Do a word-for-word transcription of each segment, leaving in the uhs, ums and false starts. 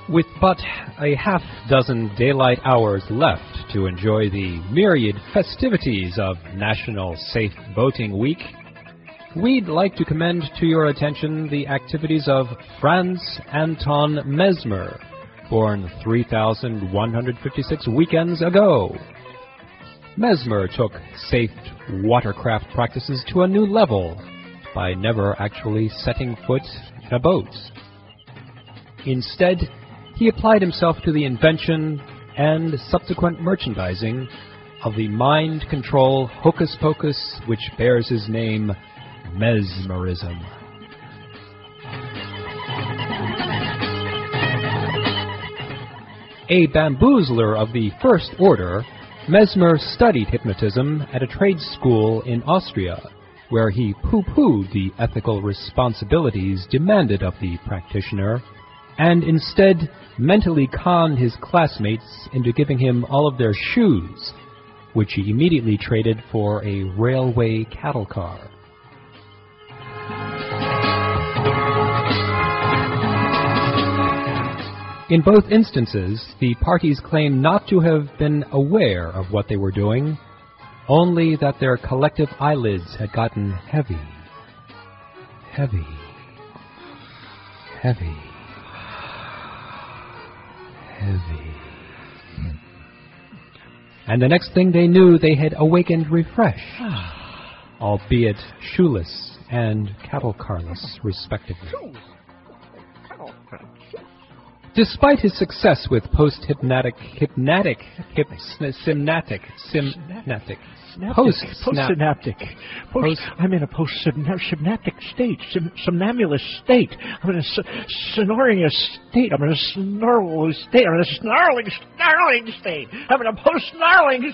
With but a half dozen daylight hours left to enjoy the myriad festivities of National Safe Boating Week, we'd like to commend to your attention the activities of Franz Anton Mesmer, born three thousand one hundred fifty-six weekends ago. Mesmer took safe watercraft practices to a new level by never actually setting foot in a boat. Instead, he applied himself to the invention and subsequent merchandising of the mind control hocus pocus which bears his name, mesmerism. A bamboozler of the first order, Mesmer studied hypnotism at a trade school in Austria, where he pooh-poohed the ethical responsibilities demanded of the practitioner, and instead mentally conned his classmates into giving him all of their shoes, which he immediately traded for a railway cattle car. In both instances, the parties claim not to have been aware of what they were doing, only that their collective eyelids had gotten heavy, heavy, heavy. Heavy. And the next thing they knew, they had awakened refreshed, albeit shoeless and cattle carless, respectively. Despite his success with post-hypnotic, hypnotic, hip, synaptic, synaptic, post-synaptic, post, I'm in a post-synaptic state, somnambulous state. I'm in a sonorous state. I'm in a snarling state. I'm in a snarling, snarling state. I'm in a post-snarling.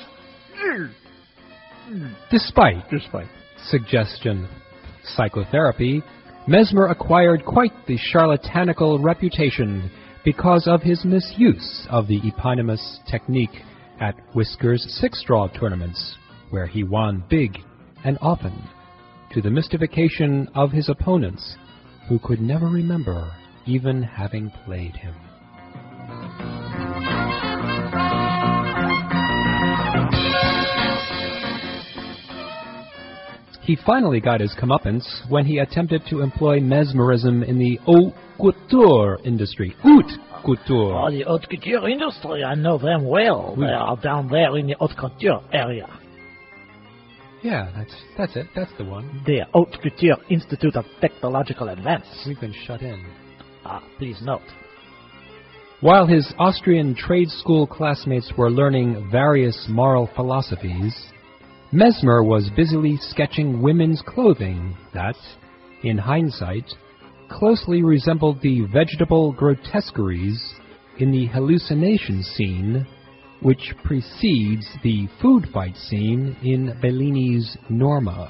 Despite, Despite suggestion psychotherapy, Mesmer acquired quite the charlatanical reputation because of his misuse of the eponymous technique at Whiskers six-straw tournaments, where he won big and often, to the mystification of his opponents, who could never remember even having played him. He finally got his comeuppance when he attempted to employ mesmerism in the haute couture industry. Haute couture. Oh, the haute couture industry, I know them well. Oui. They are down there in the haute couture area. Yeah, that's that's it. That's the one. The Haute Couture Institute of Technological Advance. We've been shut in. Ah, please note. While his Austrian trade school classmates were learning various moral philosophies, Mesmer was busily sketching women's clothing that, in hindsight, closely resembled the vegetable grotesqueries in the hallucination scene which precedes the food fight scene in Bellini's Norma.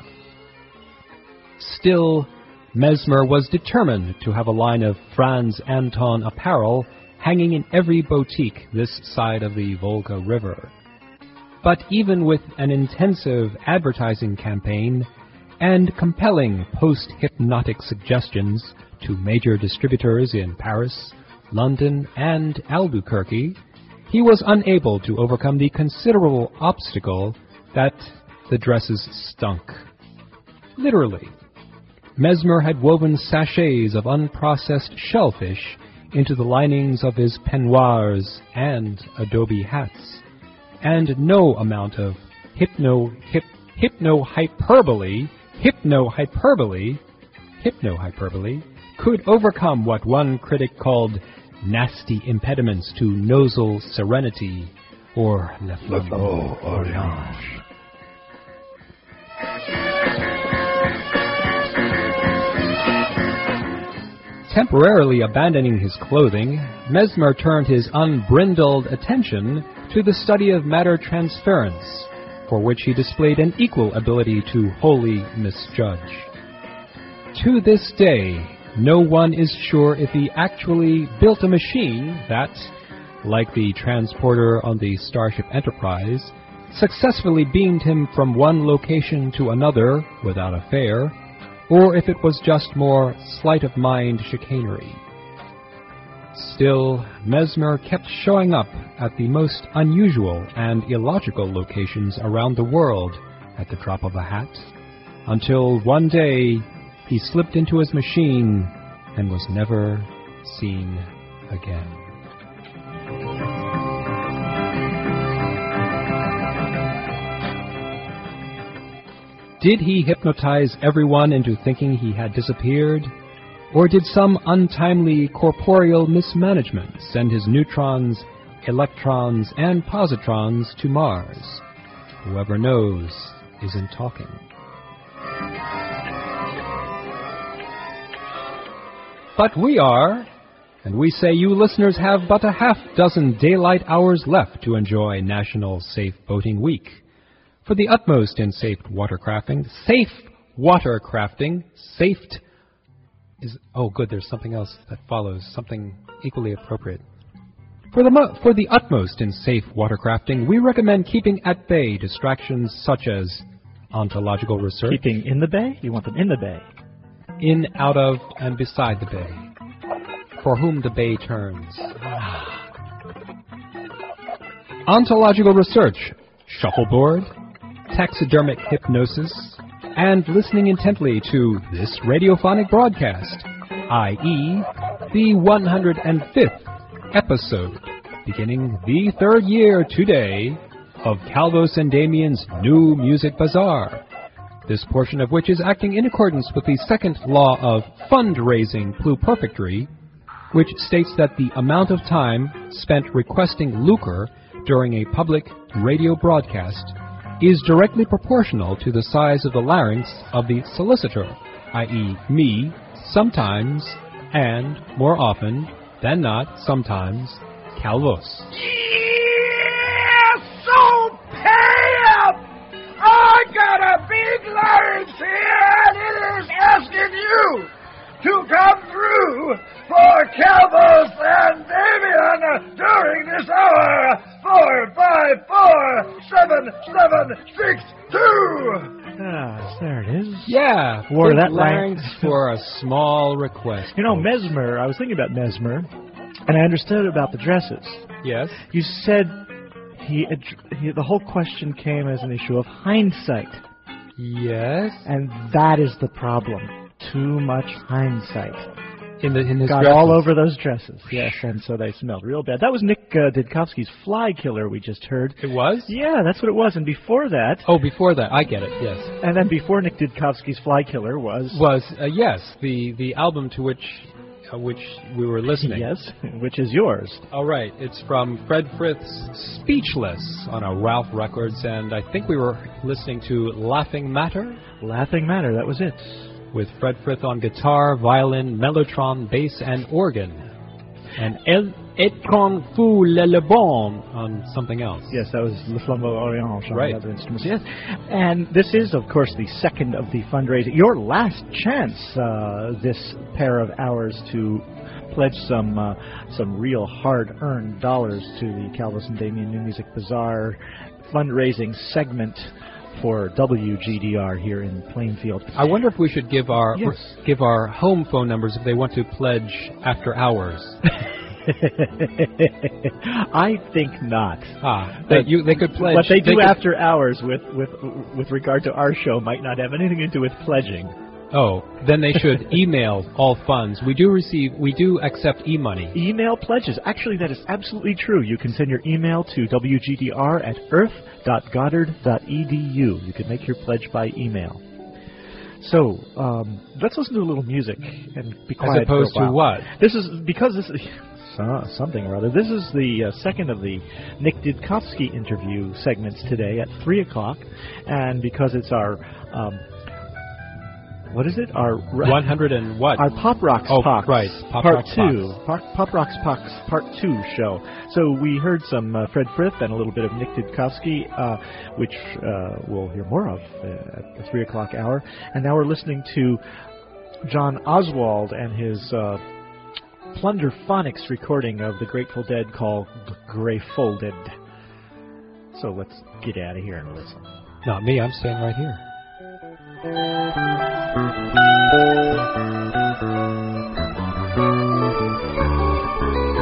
Still, Mesmer was determined to have a line of Franz Anton apparel hanging in every boutique this side of the Volga River. But even with an intensive advertising campaign and compelling post-hypnotic suggestions to major distributors in Paris, London, and Albuquerque, he was unable to overcome the considerable obstacle that the dresses stunk. Literally, Mesmer had woven sachets of unprocessed shellfish into the linings of his peignoirs and adobe hats, and no amount of hypno hip hypno-hyperbole, hypno-hyperbole, hypno-hyperbole could overcome what one critic called nasty impediments to nosal serenity, or le flambeau orange. Temporarily abandoning his clothing, Mesmer turned his unbrindled attention to the study of matter transference, for which he displayed an equal ability to wholly misjudge. To this day, no one is sure if he actually built a machine that, like the transporter on the Starship Enterprise, successfully beamed him from one location to another without a fare, or if it was just more sleight-of-mind chicanery. Still, Mesmer kept showing up at the most unusual and illogical locations around the world at the drop of a hat, until one day he slipped into his machine and was never seen again. Did he hypnotize everyone into thinking he had disappeared? Or did some untimely corporeal mismanagement send his neutrons, electrons, and positrons to Mars? Whoever knows isn't talking. But we are, and we say you listeners have but a half dozen daylight hours left to enjoy National Safe Boating Week. For the utmost in safe watercrafting, safe watercrafting, safed is, oh good, there's something else that follows, something equally appropriate. For the, mo- for the utmost in safe watercrafting, we recommend keeping at bay distractions such as ontological research. Keeping in the bay? You want them in the bay? In, out of, and beside the bay. For whom the bay turns. Ontological research, shuffleboard, taxidermic hypnosis, and listening intently to this radiophonic broadcast, that is the one hundred fifth episode, beginning the third year today of Calvos and Damien's New Music Bazaar, this portion of which is acting in accordance with the second law of fundraising pluperfectory, which states that the amount of time spent requesting lucre during a public radio broadcast is directly proportional to the size of the larynx of the solicitor, that is me, sometimes, and, more often than not, sometimes, Calvos. Yeah, so pay up! I got a big larynx here, and it is asking you to come through for Calvos and Damien during this hour. Four, five, four, seven, seven, six, two. Ah, there it is. Yeah, Wore big that larynx for a small request. You know, Mesmer, I was thinking about Mesmer, and I understood about the dresses. Yes? You said he, he the whole question came as an issue of hindsight. Yes. And that is the problem. Too much hindsight. In the in his Got dresses. all over those dresses. Yes, and so they smelled real bad. That was Nick uh, Didkovsky's Fly Killer we just heard. It was? Yeah, that's what it was. And before that... Oh, before that. I get it, yes. And then before Nick Didkovsky's Fly Killer was... Was, uh, yes, the, the album to which uh, which we were listening. Yes, which is yours. All right, it's from Fred Frith's Speechless on a Ralph Records, and I think we were listening to Laughing Matter? Laughing Matter, that was it. With Fred Frith on guitar, violin, mellotron, bass, and organ. And El Etron Fou Le Le Bon on something else. Yes, that was Le Flambeau Orange on right. other instruments. Yes. And this is, of course, the second of the fundraising. Your last chance uh, this pair of hours to pledge some uh, some real hard-earned dollars to the Calvos and Damien New Music Bazaar fundraising segment for W G D R here in Plainfield. I wonder if we should give our yes. give our home phone numbers if they want to pledge after hours. I think not. Ah, they, you, they could pledge. What they do they after hours with, with with regard to our show might not have anything to do with pledging. Oh, then they should email all funds. We do receive, we do accept e-money. Email pledges. Actually, that is absolutely true. You can send your email to W G D R at earth dot goddard dot e d u. You can make your pledge by email. So, um, let's listen to a little music and be quiet. As opposed for a to while. what? This is, because this is... Uh, something or other. This is the uh, second of the Nick Didkovsky interview segments today at three o'clock, and because it's our... Um, What is it? Our one hundred and what? Our Pop Rocks oh, Pox right. Pop Part Rocks Two. Pox. Pop, Pop Rocks Pox Part Two show. So we heard some uh, Fred Frith and a little bit of Nick Didkovsky, uh, which uh, we'll hear more of uh, at the three o'clock hour. And now we're listening to John Oswald and his uh, Plunderphonics recording of the Grateful Dead called Grey Folded. So let's get out of here and listen. Not me. I'm staying right here. Thank you.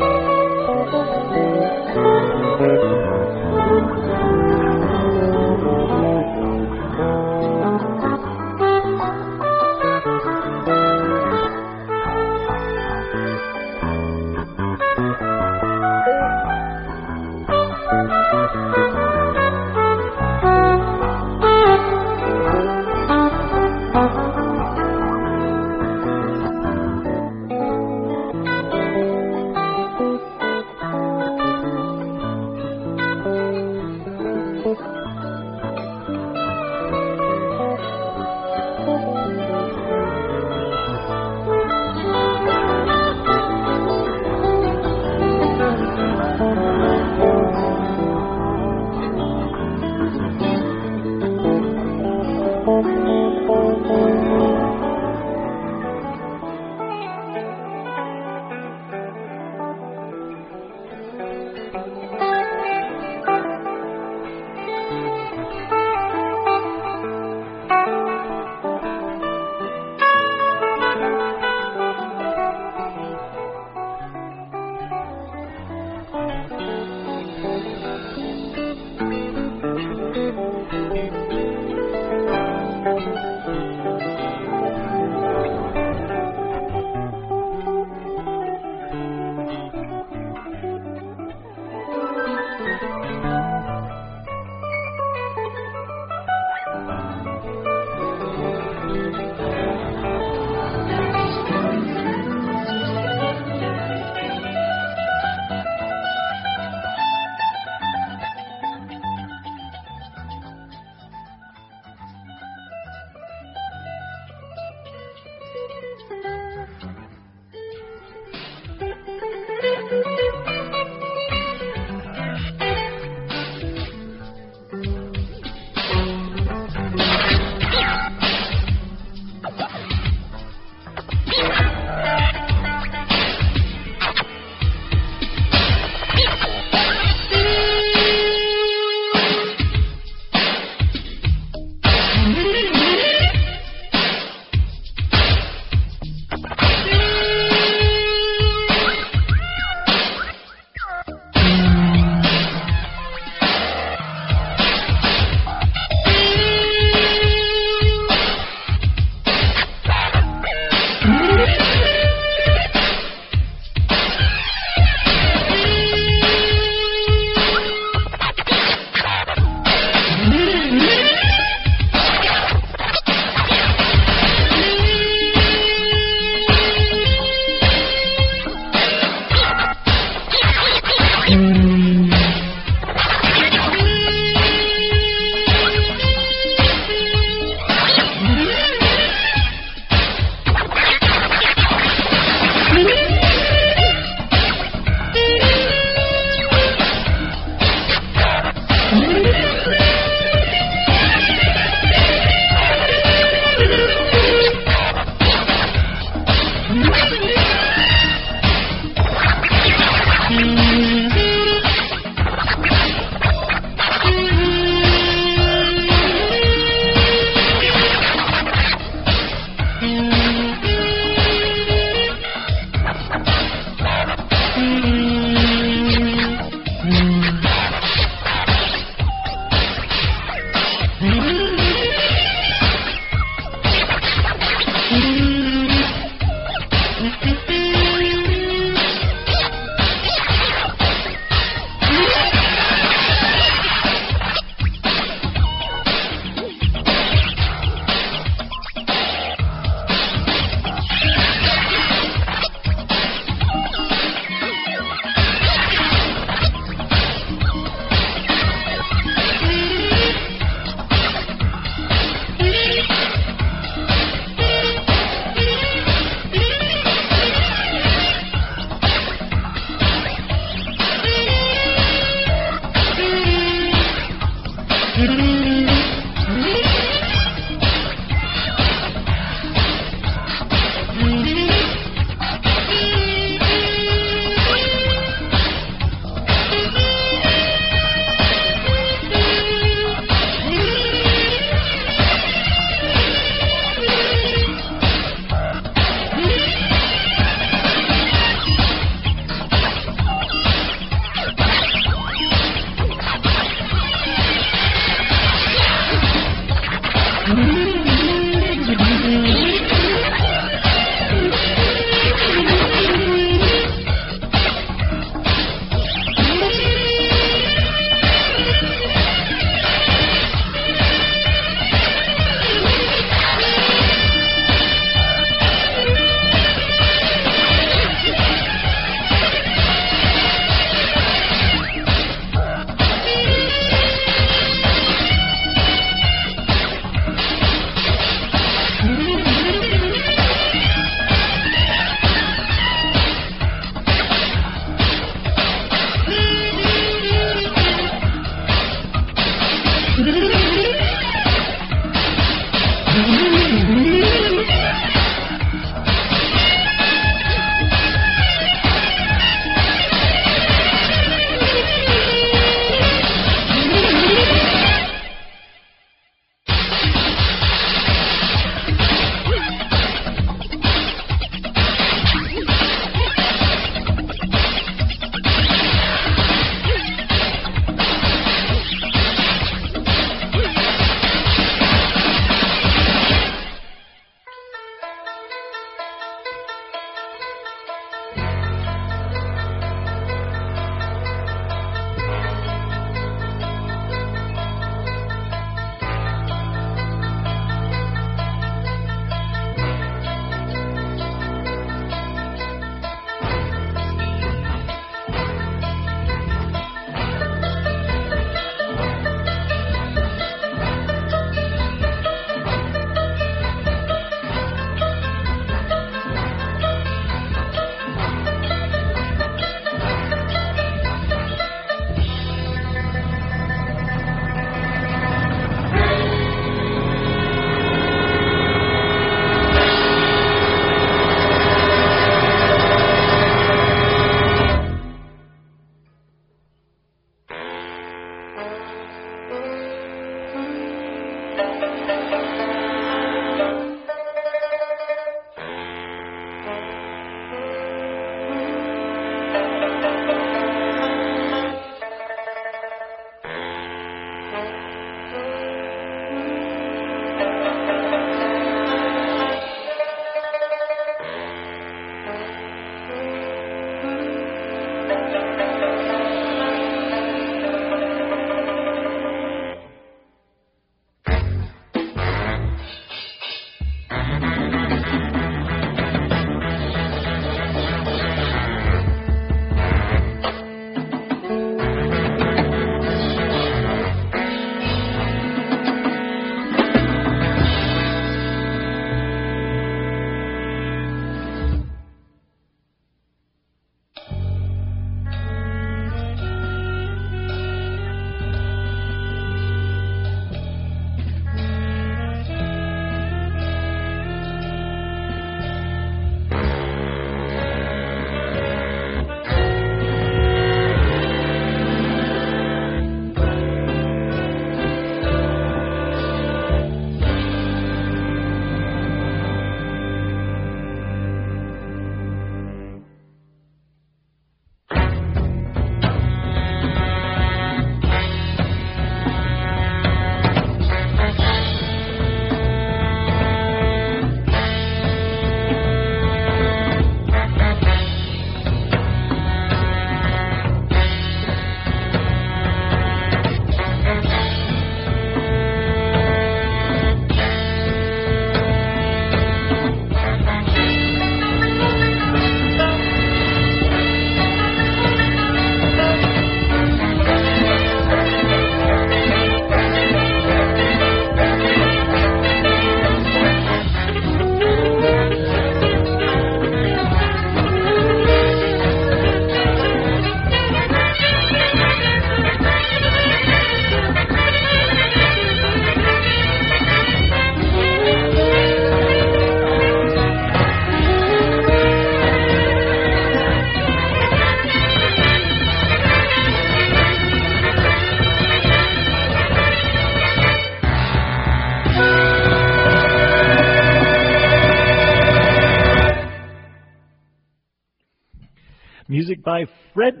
Music by Fred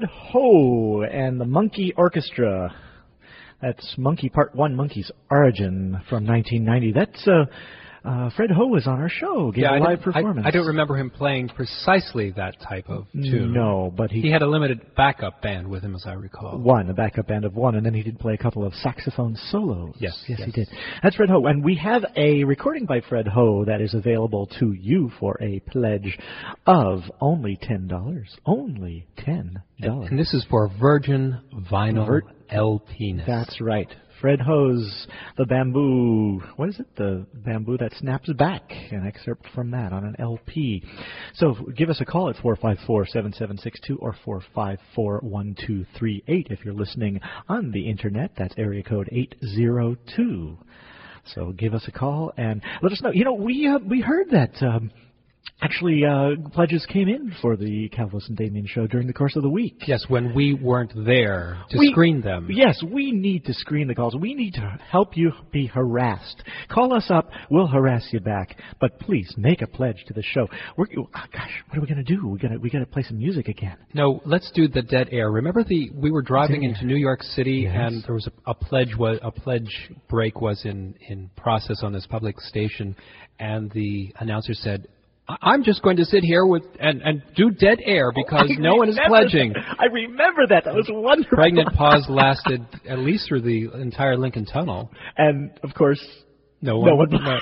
Ho and the Monkey Orchestra. That's Monkey Part one, Monkey's Origin from nineteen ninety. That's uh, uh, Fred Ho was on our show, gave yeah, a I live performance. I, I don't remember him playing precisely that type of tune. No, but he... He had a limited backup band with him, as I recall. One, a backup band of one, and then he did play a couple of saxophone solos. Yes, yes, yes. he did. That's Fred Ho, and we have a recording by Fred Ho that is available to you for a pledge of only ten dollars. Only ten dollars. And, and this is for Virgin Vinyl Vir- L P. That's right. Fred Ho's The Bamboo, what is it? The Bamboo That Snaps Back, an excerpt from that on an L P. So give us a call at four five four, seven seven six two or four five four, one two three eight if you're listening on the Internet. That's area code eight zero two. So give us a call and let us know. You know, we uh, we heard that. Um, Actually, uh, pledges came in for the Calvus and Damien show during the course of the week. Yes, when we weren't there to we, screen them. Yes, we need to screen the calls. We need to help you be harassed. Call us up. We'll harass you back. But please, make a pledge to the show. We're, oh, gosh, what are we going to do? We got we got to play some music again. No, let's do the dead air. Remember the we were driving into New York City, yes. and there was a, a pledge was a pledge break was in, in process on this public station, and the announcer said, I'm just going to sit here with and, and do dead air because oh, no one is pledging. That. I remember that. That was wonderful. Pregnant pause lasted at least through the entire Lincoln Tunnel. And, of course, no one. No one. No.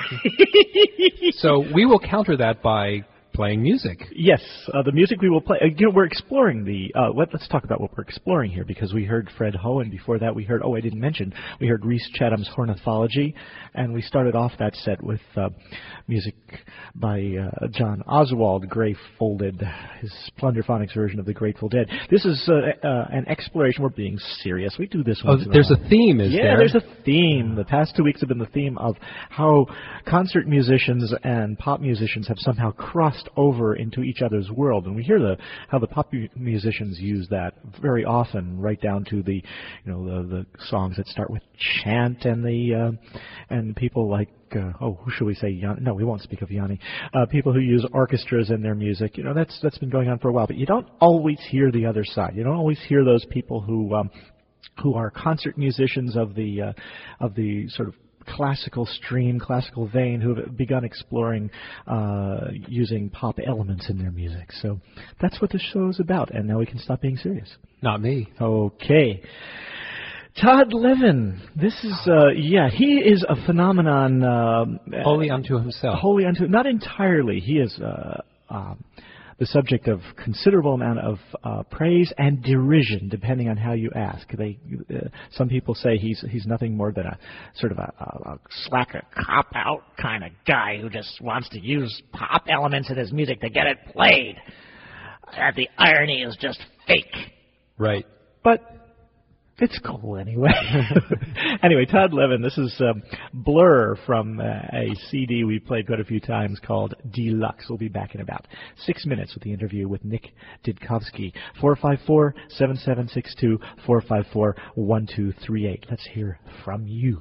So we will counter that by playing music. Yes, uh, the music we will play. Uh, you know, we're exploring the. Uh, let, let's talk about what we're exploring here, because we heard Fred Ho, and before that we heard. Oh, I didn't mention. We heard Rhys Chatham's Hornithology, and we started off that set with uh, music by uh, John Oswald, Gray Folded, his Plunderphonics version of the Grateful Dead. This is uh, uh, an exploration. We're being serious. We do this. Oh, there's a theme, is yeah, there? Yeah, there's a theme. The past two weeks have been the theme of how concert musicians and pop musicians have somehow crossed over into each other's world, and we hear the how the pop musicians use that very often, right down to the, you know, the the songs that start with chant, and the uh, and people like uh, oh, who should we say? Yanni? No, we won't speak of Yanni. Uh, people who use orchestras in their music. You know, that's that's been going on for a while, but you don't always hear the other side. You don't always hear those people who um, who are concert musicians of the uh, of the sort of classical stream, classical vein, who have begun exploring uh, using pop elements in their music. So that's what this show is about, and now we can stop being serious. Not me. Okay. Todd Levin, this is, uh, yeah, he is a phenomenon. Um, wholly unto himself. Wholly unto, not entirely. He is uh, um, the subject of considerable amount of uh, praise and derision, depending on how you ask. They, uh, some people say he's he's nothing more than a sort of a, a, a slacker, cop-out kind of guy who just wants to use pop elements in his music to get it played. Uh, the irony is just fake. Right. But it's cool anyway. Anyway, Todd Levin, this is um, Blur from uh, a C D we played quite a few times called Deluxe. We'll be back in about six minutes with the interview with Nick Didkovsky. four five four, seven seven six two, four five four, one two three eight. Let's hear from you.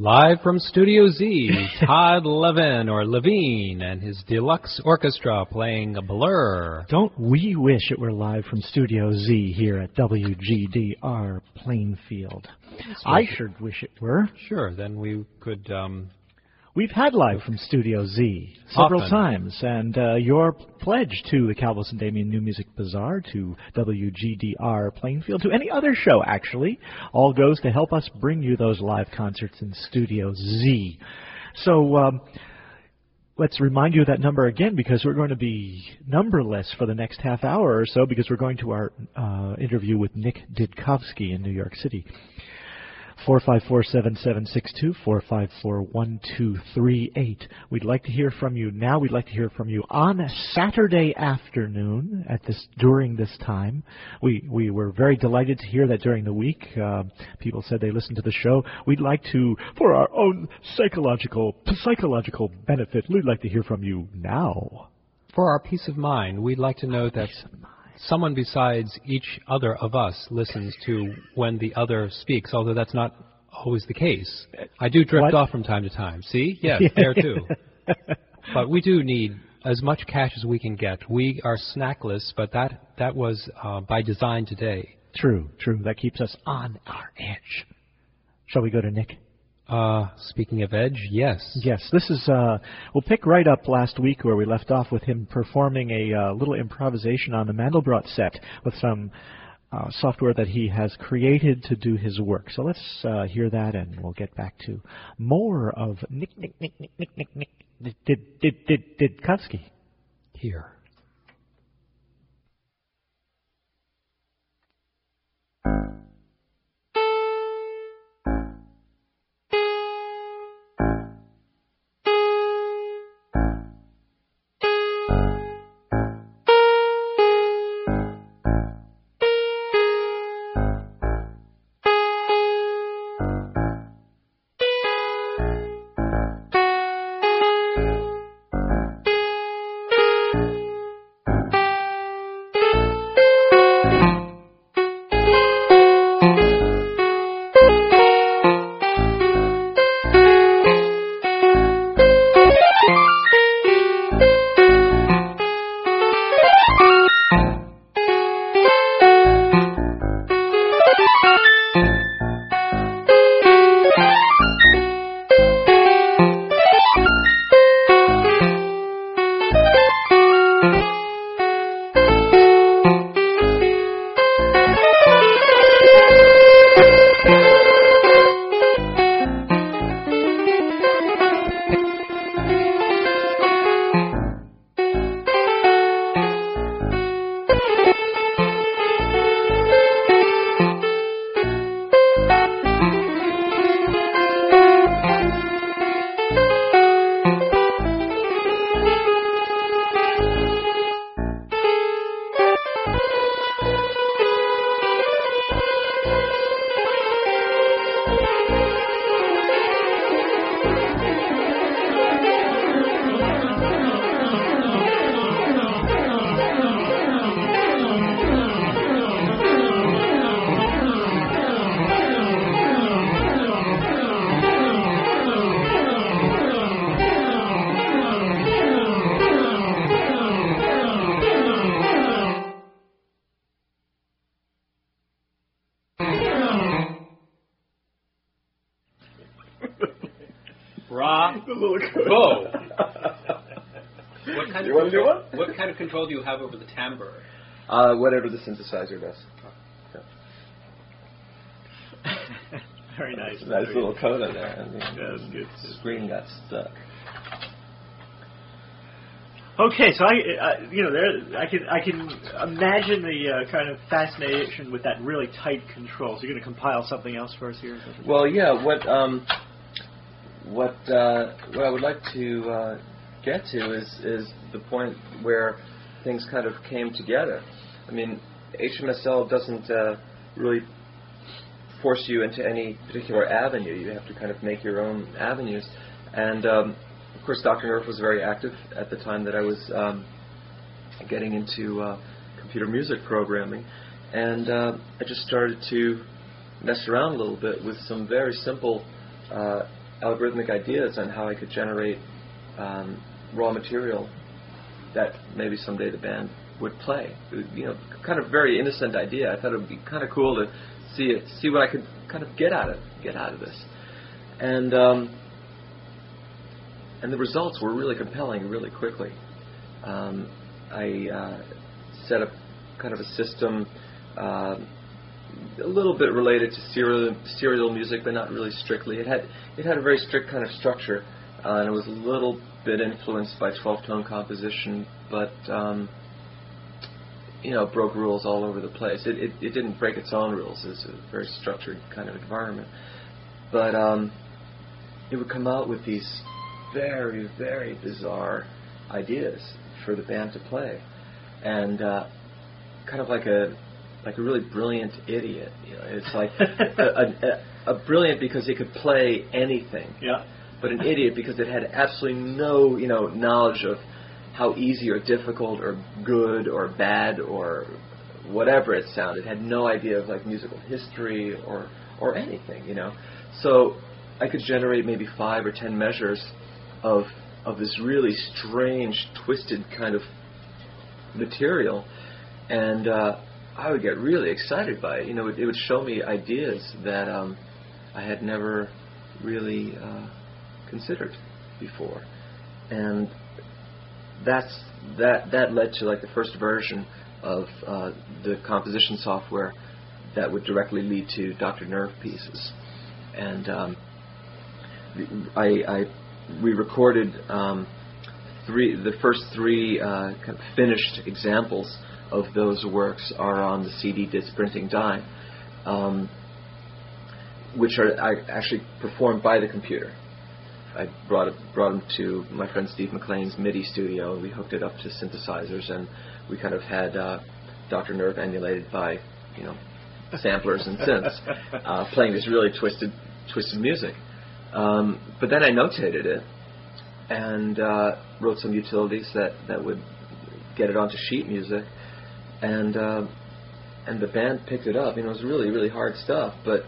Live from Studio Z, Todd Levin, or Levine, and his deluxe orchestra playing Blur. Don't we wish it were live from Studio Z here at W G D R Plainfield? I sure wish it were. Sure, then we could... Um, We've had live from Studio Z several Often. times, and uh, your pledge to the Calvus and Damien New Music Bazaar, to W G D R Plainfield, to any other show, actually, all goes to help us bring you those live concerts in Studio Z. So um, let's remind you of that number again, because we're going to be numberless for the next half hour or so, because we're going to our uh, interview with Nick Didkovsky in New York City. four five four, seven seven six two, four five four, one two three eight. We'd like to hear from you now. We'd like to hear from you on a Saturday afternoon at this during this time. We we were very delighted to hear that during the week. Uh, people said they listened to the show. We'd like to, for our own psychological psychological benefit, we'd like to hear from you now. For our peace of mind, we'd like to know that someone besides each other of us listens to when the other speaks, although that's not always the case. I do drift What? off from time to time. See? Yes, there too. But we do need as much cash as we can get. We are snackless, but that, that was uh, by design today. True, true. That keeps us on our edge. Shall we go to Nick? Uh, speaking of edge, yes. Yes, this is, uh, we'll pick right up last week where we left off with him performing a uh, little improvisation on the Mandelbrot set with some uh, software that he has created to do his work. So let's uh, hear that, and we'll get back to more of Nick, Nick, Nick, Nick, Nick, Nick, Nick, did, did, did, did, Didkovsky. Here. Bravo! What kind You of want to do control, one? What kind of control do you have over the timbre? Uh, whatever the synthesizer does. Very nice. Nice Very little nice. coda there. I mean, Yeah, that's good. the screen got stuck. Okay, so I, uh, you know, there, I can, I can imagine the uh, kind of fascination with that really tight control. So you're going to compile something else for us here? Well, yeah. What um, what uh, what I would like to uh, get to is is the point where things kind of came together. I mean, H M S L doesn't uh, really force you into any particular avenue. You have to kind of make your own avenues. And um, of course, Doctor Nerf was very active at the time that I was um, getting into uh, computer music programming, and uh, I just started to mess around a little bit with some very simple uh, algorithmic ideas on how I could generate um, raw material that maybe someday the band would play. It was, you know, kind of very innocent idea. I thought it would be kind of cool to see it, see what I could kind of get out of get out of this, and um, and the results were really compelling, really quickly. Um, I uh, set up kind of a system, uh, a little bit related to serial serial music, but not really strictly. It had it had a very strict kind of structure, uh, and it was a little bit influenced by twelve-tone composition, but um, you know, broke rules all over the place. It, it it didn't break its own rules. It's a very structured kind of environment, but um, it would come out with these very very bizarre ideas for the band to play, and uh, kind of like a like a really brilliant idiot. You know, it's like a, a, a, a brilliant because it could play anything. Yeah. But an idiot because it had absolutely no, you know, knowledge of how easy or difficult or good or bad or whatever it sounded. It had no idea of like musical history or or anything, you know. So I could generate maybe five or ten measures of of this really strange, twisted kind of material, and uh, I would get really excited by it. You know, it, it would show me ideas that um, I had never really uh, considered before, and that's that that led to like the first version of uh, the composition software that would directly lead to Doctor Nerve pieces, and um, I, I we recorded um, three the first three uh, kind of finished examples of those works are on the C D disc printing die, um, which are I actually performed by the computer. I brought it, brought them to my friend Steve McLean's MIDI studio, and we hooked it up to synthesizers, and we kind of had uh, Doctor Nerve emulated by, you know, samplers and synths, uh, playing this really twisted, twisted music. Um, but then I notated it and uh, wrote some utilities that, that would get it onto sheet music, and uh, and the band picked it up. You know, it was really, really hard stuff, but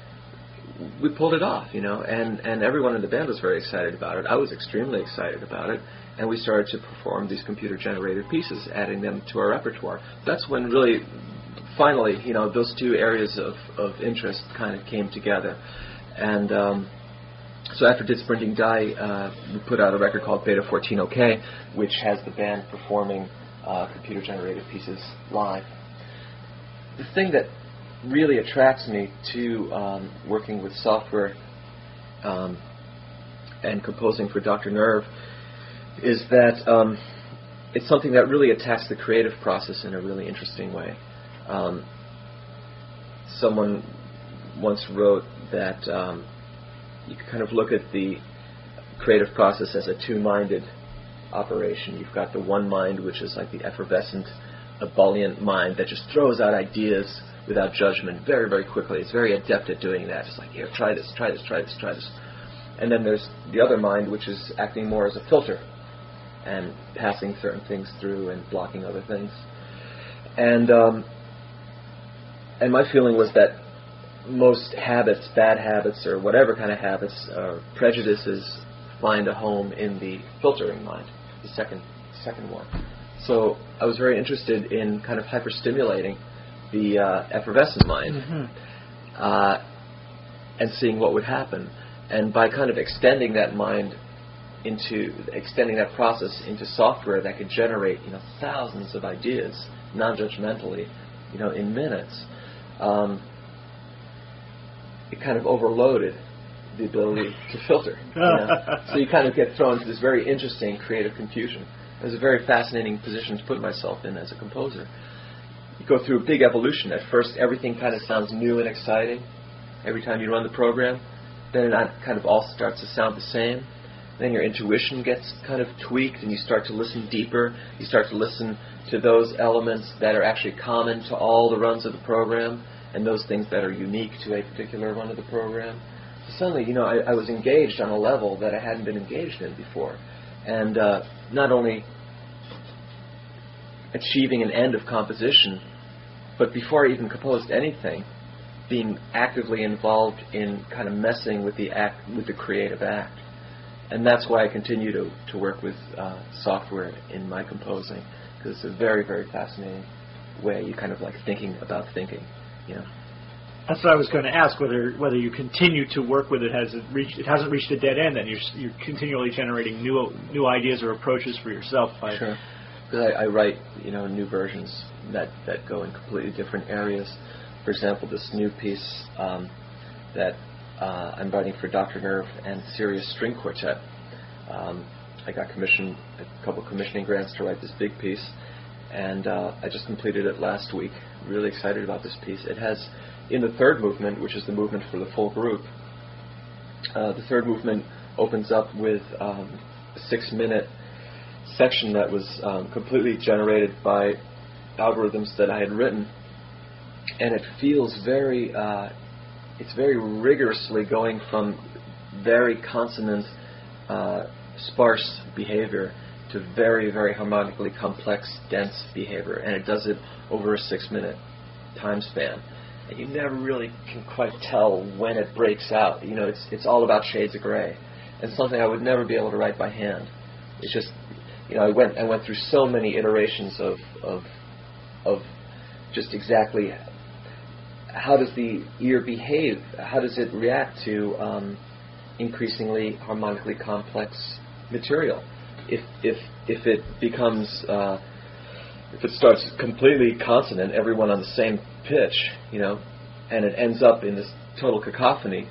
we pulled it off, you know, and, and everyone in the band was very excited about it. I was extremely excited about it, and we started to perform these computer-generated pieces, adding them to our repertoire. That's when really, finally, you know, those two areas of, of interest kind of came together. And um, so after Disc Printing Die, uh, we put out a record called Beta fourteen OK, which has the band performing uh, computer-generated pieces live. The thing that really attracts me to um, working with software um, and composing for Doctor Nerve is that um, it's something that really attacks the creative process in a really interesting way. Um, someone once wrote that um, you can kind of look at the creative process as a two-minded operation. You've got the one mind, which is like the effervescent, ebullient mind that just throws out ideas without judgment very, very quickly. It's very adept at doing that. It's like, here, try this, try this, try this, try this. And then there's the other mind, which is acting more as a filter and passing certain things through and blocking other things. And um, and my feeling was that most habits, bad habits, or whatever kind of habits, uh, prejudices, find a home in the filtering mind, the second second one. So I was very interested in kind of hyperstimulating the uh, effervescent mind, mm-hmm. uh, and seeing what would happen. And by kind of extending that mind into, extending that process into software that could generate, you know, thousands of ideas, non-judgmentally, you know, in minutes, um, it kind of overloaded the ability to filter. You know? So you kind of get thrown into this very interesting creative confusion. It was a very fascinating position to put myself in as a composer. You go through a big evolution. At first, everything kind of sounds new and exciting every time you run the program. Then it kind of all starts to sound the same. Then your intuition gets kind of tweaked, and you start to listen deeper. You start to listen to those elements that are actually common to all the runs of the program, and those things that are unique to a particular run of the program. So suddenly, you know, I, I was engaged on a level that I hadn't been engaged in before. And uh, not only achieving an end of composition, but before I even composed anything, being actively involved in kind of messing with the act, with the creative act. And that's why I continue to, to work with uh, software in my composing, because it's a very, very fascinating way. You kind of like thinking about thinking, you know. That's what I was going to ask, whether whether you continue to work with it. Has it reached? It hasn't reached a dead end, and you're you're continually generating new new ideas or approaches for yourself. By sure, because I, I write you know new versions that, that go in completely different areas. For example, this new piece um, that uh, I'm writing for Doctor Nerve and Sirius String Quartet. Um, I got commissioned a couple of commissioning grants to write this big piece, and uh, I just completed it last week. Really excited about this piece. It has, in the third movement, which is the movement for the full group, uh, the third movement opens up with um, a six-minute section that was um, completely generated by algorithms that I had written, and it feels very, uh, it's very rigorously going from very consonant, uh, sparse behavior to very, very harmonically complex, dense behavior, and it does it over a six-minute time span. And you never really can quite tell when it breaks out. You know, it's it's all about shades of gray, and something I would never be able to write by hand. It's just, you know, I went I went through so many iterations of of of just exactly how does the ear behave? How does it react to um, increasingly harmonically complex material? If if if it becomes uh, if it starts completely consonant, everyone on the same pitch, you know, and it ends up in this total cacophony,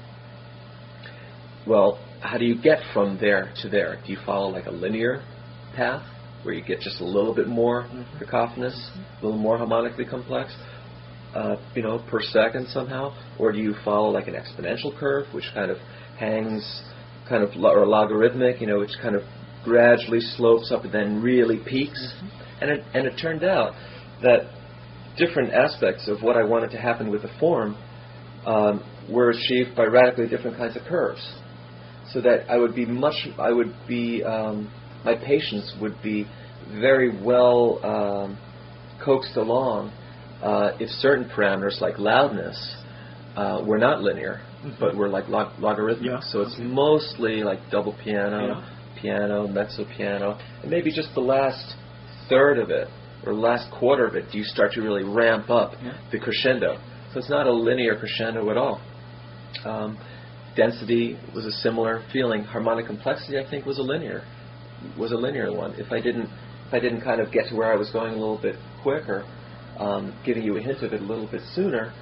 well, how do you get from there to there? Do you follow like a linear path where you get just a little bit more mm-hmm. cacophonous, a little more harmonically complex, uh, you know, per second somehow? Or do you follow like an exponential curve, which kind of hangs, kind of, lo- or logarithmic, you know, which kind of gradually slopes up and then really peaks? Mm-hmm. And it, and it turned out that different aspects of what I wanted to happen with the form um, were achieved by radically different kinds of curves. So that I would be much, I would be, um, my patience would be very well um, coaxed along uh, if certain parameters like loudness uh, were not linear, mm-hmm. but were like log- logarithmic. Yeah. So it's mostly like double piano, yeah. piano, mezzo piano, and maybe just the last third of it or last quarter of it do you start to really ramp up yeah. the crescendo. So it's not a linear crescendo at all. Um, density was a similar feeling. Harmonic complexity, I think, was a linear was a linear one. If I didn't if I didn't kind of get to where I was going a little bit quicker, um, giving you a hint of it a little bit sooner,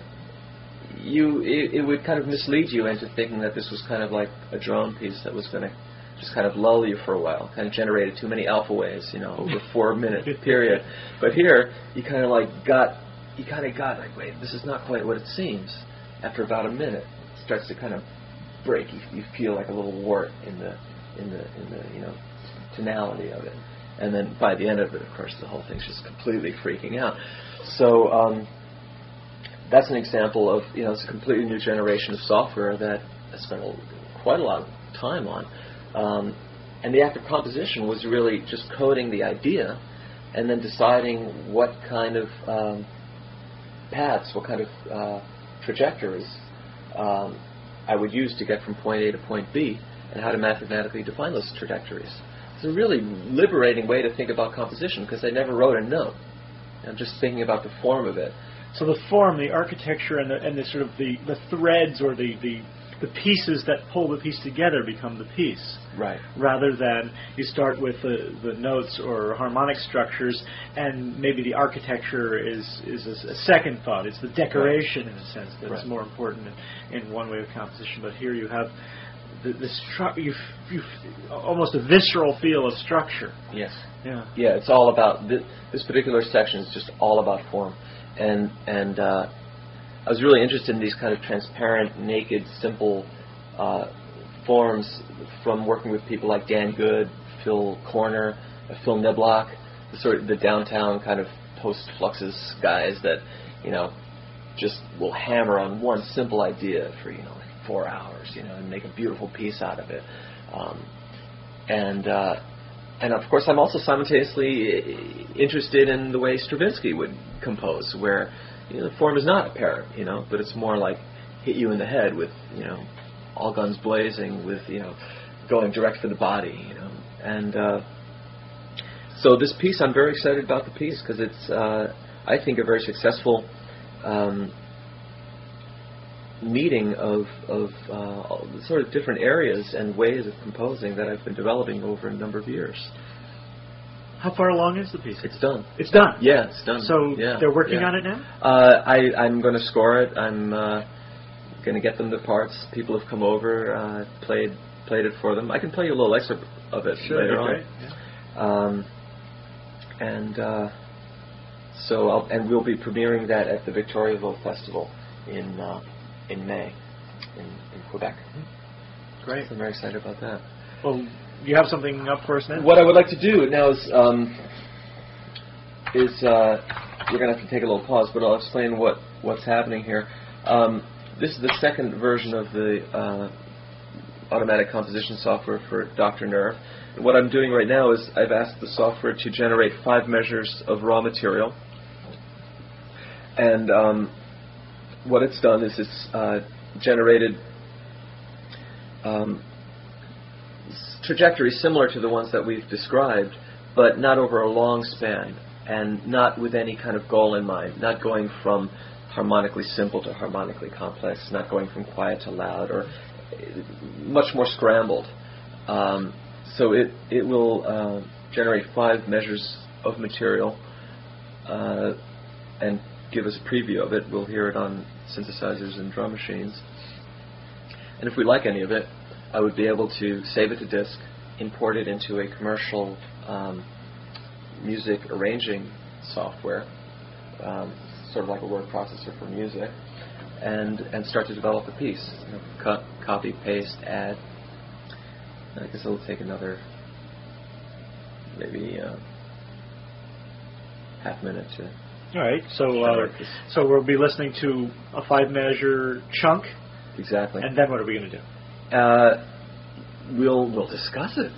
you it, it would kind of mislead you into thinking that this was kind of like a drone piece that was going to just kind of lull you for a while, kind of generated too many alpha waves, you know, over a four-minute period. But here, you kind of like got, you kind of got like, wait, this is not quite what it seems. After about a minute, it starts to kind of break. You, you feel like a little wart in the, in the, in the, you know, tonality of it. And then by the end of it, of course, the whole thing's just completely freaking out. So um, that's an example of, you know, it's a completely new generation of software that I spent a, quite a lot of time on. Um, and the act of composition was really just coding the idea and then deciding what kind of um, paths, what kind of uh, trajectories um, I would use to get from point A to point B and how to mathematically define those trajectories. It's a really liberating way to think about composition because I never wrote a note. I'm just thinking about the form of it. So the form, the architecture, and the, and the sort of the, the threads or the, the the pieces that pull the piece together become the piece. Right. Rather than you start with the, the notes or harmonic structures, and maybe the architecture is, is a, a second thought. It's the decoration, right. in a sense, that's right. more important in, in one way of composition. But here you have the, the stru- you, you almost a visceral feel of structure. Yes. Yeah. Yeah, it's all about, th- this particular section is just all about form. And, and, uh, I was really interested in these kind of transparent, naked, simple uh, forms from working with people like Dan Good, Phil Corner, uh, Phil Niblock, the sort of the downtown kind of post-Fluxus guys that, you know, just will hammer on one simple idea for, you know, like four hours, you know, and make a beautiful piece out of it. Um, and uh, and of course, I'm also simultaneously interested in the way Stravinsky would compose, where you know, the form is not apparent, you know, but it's more like hit you in the head with, you know, all guns blazing, with, you know, going direct for the body, you know. And uh, so this piece, I'm very excited about the piece because it's, uh, I think, a very successful um, meeting of, of uh, sort of different areas and ways of composing that I've been developing over a number of years. How far along is the piece? It's done. It's done? Yeah, it's done. So yeah, they're working yeah. on it now? Uh, I, I'm going to score it. I'm uh, going to get them the parts. People have come over, uh, played played it for them. I can play you a little excerpt of it sure, later on. Great. Yeah. Um, and uh, so, I'll, and we'll be premiering that at the Victoriaville Festival in uh, in May in, in Quebec. Great. So I'm very excited about that. Well, you have something up for us now? What I would like to do now is um, is uh, we're going to have to take a little pause, but I'll explain what what's happening here. Um, this is the second version of the uh, automatic composition software for Doctor Nerve. And what I'm doing right now is I've asked the software to generate five measures of raw material, and um, what it's done is it's uh, generated um, trajectories similar to the ones that we've described, but not over a long span, and not with any kind of goal in mind, not going from harmonically simple to harmonically complex, not going from quiet to loud, or much more scrambled. Um, so it, it will uh, generate five measures of material uh, and give us a preview of it. We'll hear it on synthesizers and drum machines. And if we like any of it, I would be able to save it to disk, import it into a commercial um, music arranging software, um, sort of like a word processor for music, and and start to develop a piece. You know, cut, copy, paste, add. I guess it'll take another maybe uh, half minute to. All right, so uh, so we'll be listening to a five-measure chunk. Exactly. And then what are we going to do? Uh, we'll we'll discuss it.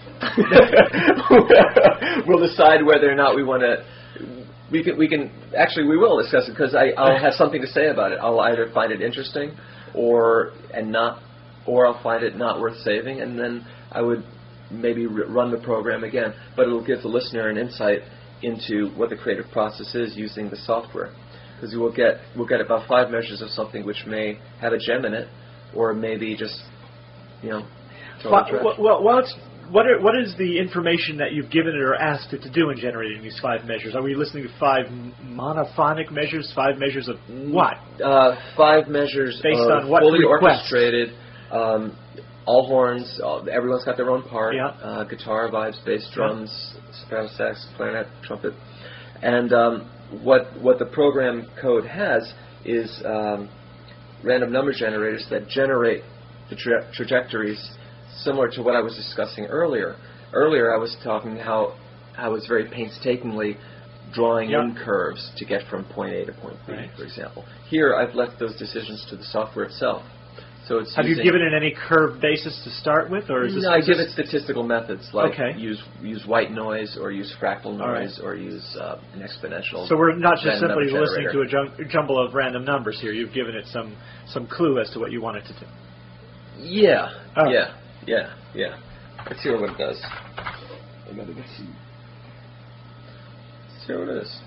We'll decide whether or not we want to. We can we can actually we will discuss it because I I'll have something to say about it. I'll either find it interesting, or and not, or I'll find it not worth saving, and then I would maybe r- run the program again. But it'll give the listener an insight into what the creative process is using the software, because we'll get we'll get about five measures of something which may have a gem in it, or maybe just you know. Well, well, well it's, what are, what is the information that you've given it or asked it to do in generating these five measures? Are we listening to five monophonic measures? Five measures of what? Uh, five measures based of on what fully request? orchestrated. Um, all horns. All, everyone's got their own part. Yeah. Uh, guitar, vibes, bass, drums, soprano sax, clarinet, trumpet, and um, what what the program code has is um, random number generators that generate the tra- trajectories. Similar to what I was discussing earlier. Earlier I was talking how I was very painstakingly drawing yep. in curves to get from point A to point B, right. for example. Here I've left those decisions to the software itself. So it's Have you given it any curve basis to start with, or is this? No, I give it statistical methods like okay. use use white noise, or use fractal noise, right. or use uh, an exponential. So we're not just simply listening generator. to a jum- jumble of random numbers here. You've given it some some clue as to what you want it to do. Yeah, oh. yeah. Yeah, yeah. Let's hear what it does. Let's see. Let's hear what it is.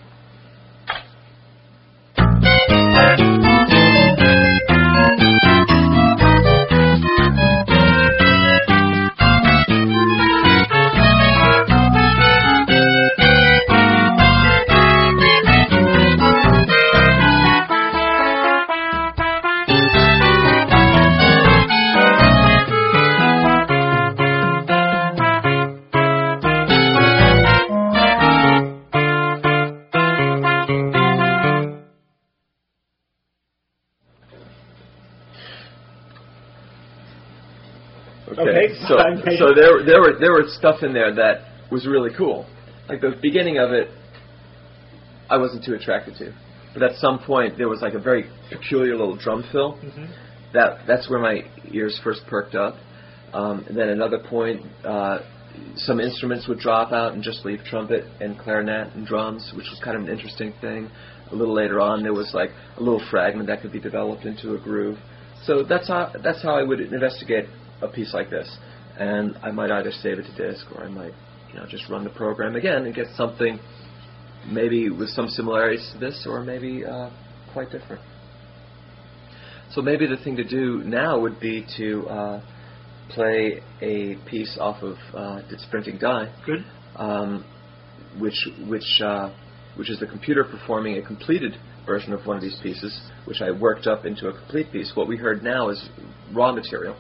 Okay, so so there there were there were stuff in there that was really cool. Like the beginning of it, I wasn't too attracted to, but at some point there was like a very peculiar little drum fill. Mm-hmm. That that's where my ears first perked up. Um, and then another point, uh, some instruments would drop out and just leave trumpet and clarinet and drums, which was kind of an interesting thing. a little later on there was like a little fragment that could be developed into a groove. So that's how that's how I would investigate a piece like this. And I might either save it to disk, or I might, you know, just run the program again and get something maybe with some similarities to this, or maybe uh, quite different. So maybe the thing to do now would be to uh, play a piece off of uh, Dits Printing Die. Good. Um, which which uh, which is the computer performing a completed version of one of these pieces, which I worked up into a complete piece. What we heard now is raw material,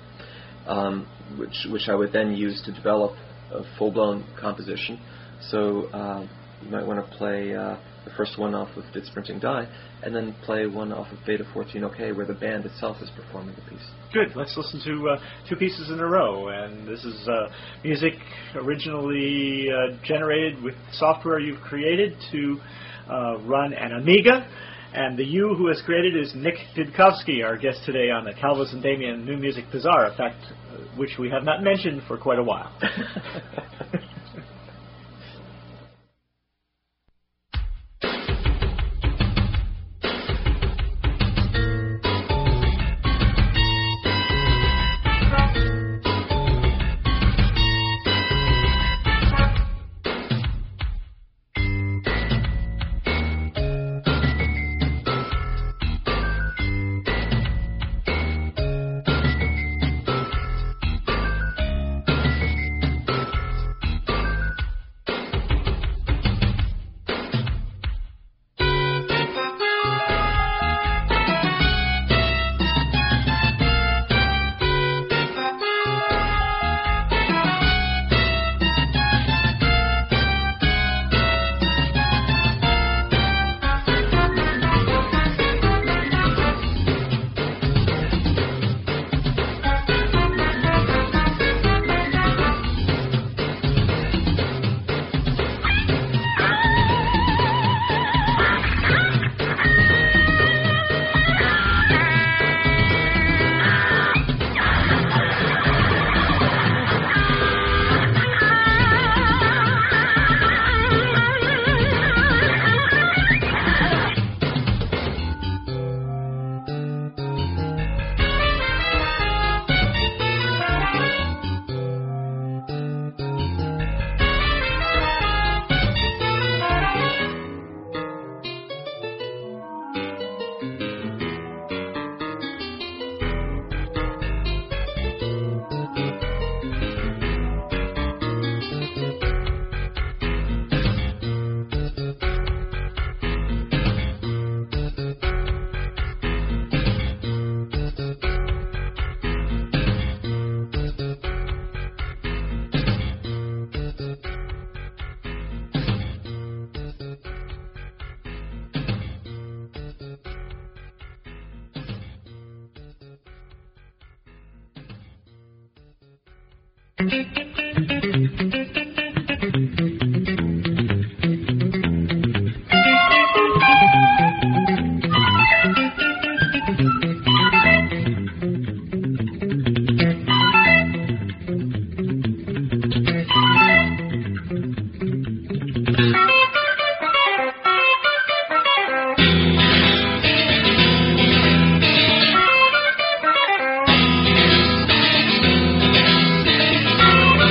um, which which I would then use to develop a full-blown composition. So uh, you might want to play uh, the first one off of Dits Printing Die, and then play one off of Beta fourteen OK, where the band itself is performing the piece. Good. Let's listen to uh, two pieces in a row. And this is uh, music originally uh, generated with software you've created to uh, run an Amiga. And the you who has created is Nick Didkovsky, our guest today on the Calvus and Damian New Music Bazaar, a fact uh, which we have not mentioned for quite a while. Thank you.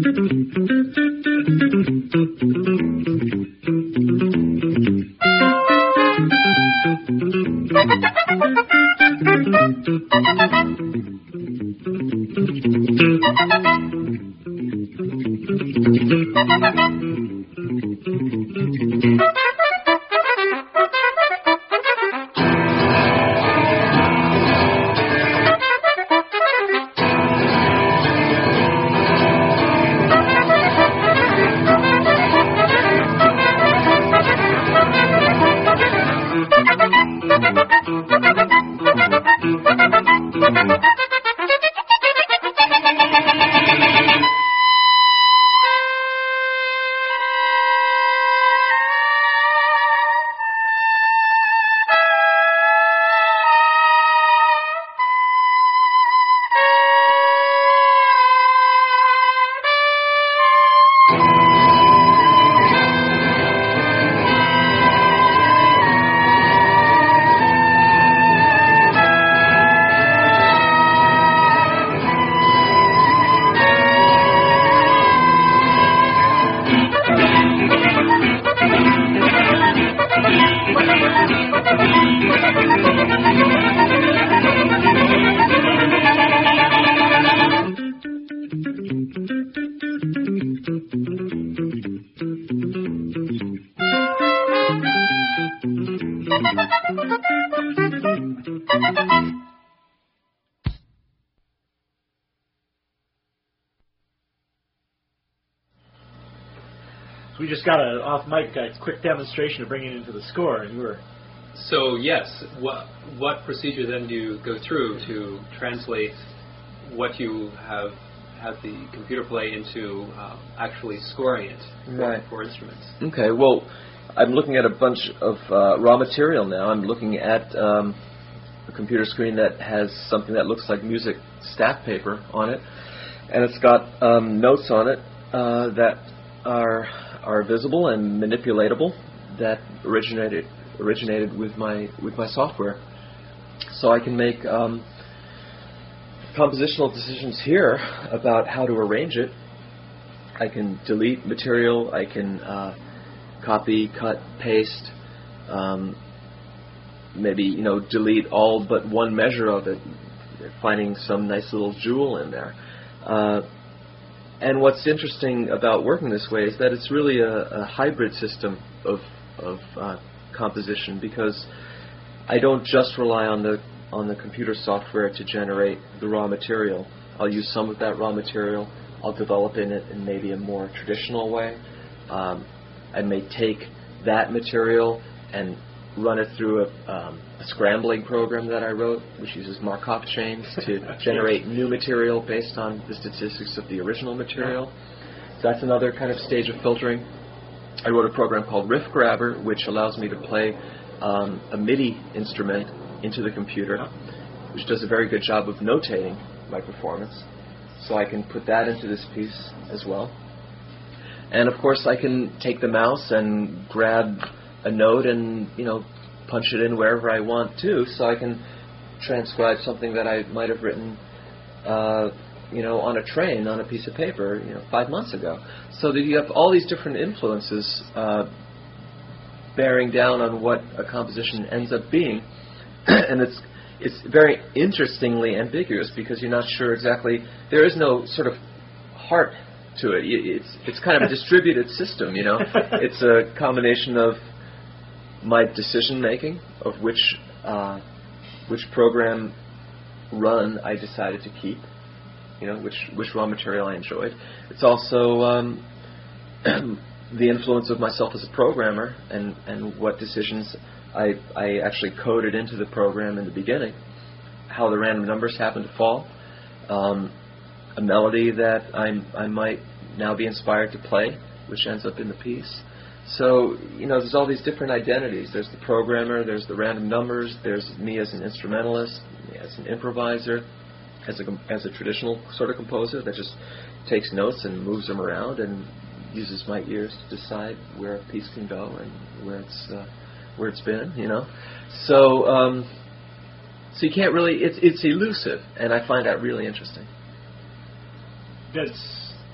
We just got a off mic a quick demonstration of bringing it into the score, and you were. So yes, what what procedure then do you go through to translate what you have had the computer play into uh, actually scoring it for, right. for instruments? Okay, well, I'm looking at a bunch of uh, raw material now. I'm looking at um, a computer screen that has something that looks like music staff paper on it, and it's got um, notes on it uh, that are are visible and manipulatable that originated originated with my with my software. So I can make um, compositional decisions here about how to arrange it. I can delete material. I can uh, copy, cut, paste. Um, maybe you know delete all but one measure of it, finding some nice little jewel in there. Uh, And what's interesting about working this way is that it's really a, a hybrid system of, of uh, composition, because I don't just rely on the on the computer software to generate the raw material. I'll use some of that raw material. I'll develop in it in maybe a more traditional way. Um, I may take that material and run it through a, um, a scrambling program that I wrote, which uses Markov chains to generate new material based on the statistics of the original material. So that's another kind of stage of filtering. I wrote a program called Riff Grabber, which allows me to play um, a MIDI instrument into the computer, which does a very good job of notating my performance. So I can put that into this piece as well. And of course I can take the mouse and grab a note and, you know, punch it in wherever I want to, so I can transcribe something that I might have written, uh, you know, on a train, on a piece of paper, you know, five months ago. So that you have all these different influences uh, bearing down on what a composition ends up being. And it's it's very interestingly ambiguous, because you're not sure exactly, there is no sort of heart to it. It's, it's kind of a distributed system, you know. It's a combination of my decision making of which uh, which program run I decided to keep, you know, which which raw material I enjoyed. It's also um, the influence of myself as a programmer and, and what decisions I I actually coded into the program in the beginning, how the random numbers happen to fall, um, a melody that I I might now be inspired to play, which ends up in the piece. So, you know, there's all these different identities. There's the programmer, there's the random numbers, there's me as an instrumentalist, me as an improviser, as a, as a traditional sort of composer that just takes notes and moves them around and uses my ears to decide where a piece can go and where it's uh, where it's been, you know. So, um, so you can't really, it's, it's elusive, and I find that really interesting. That's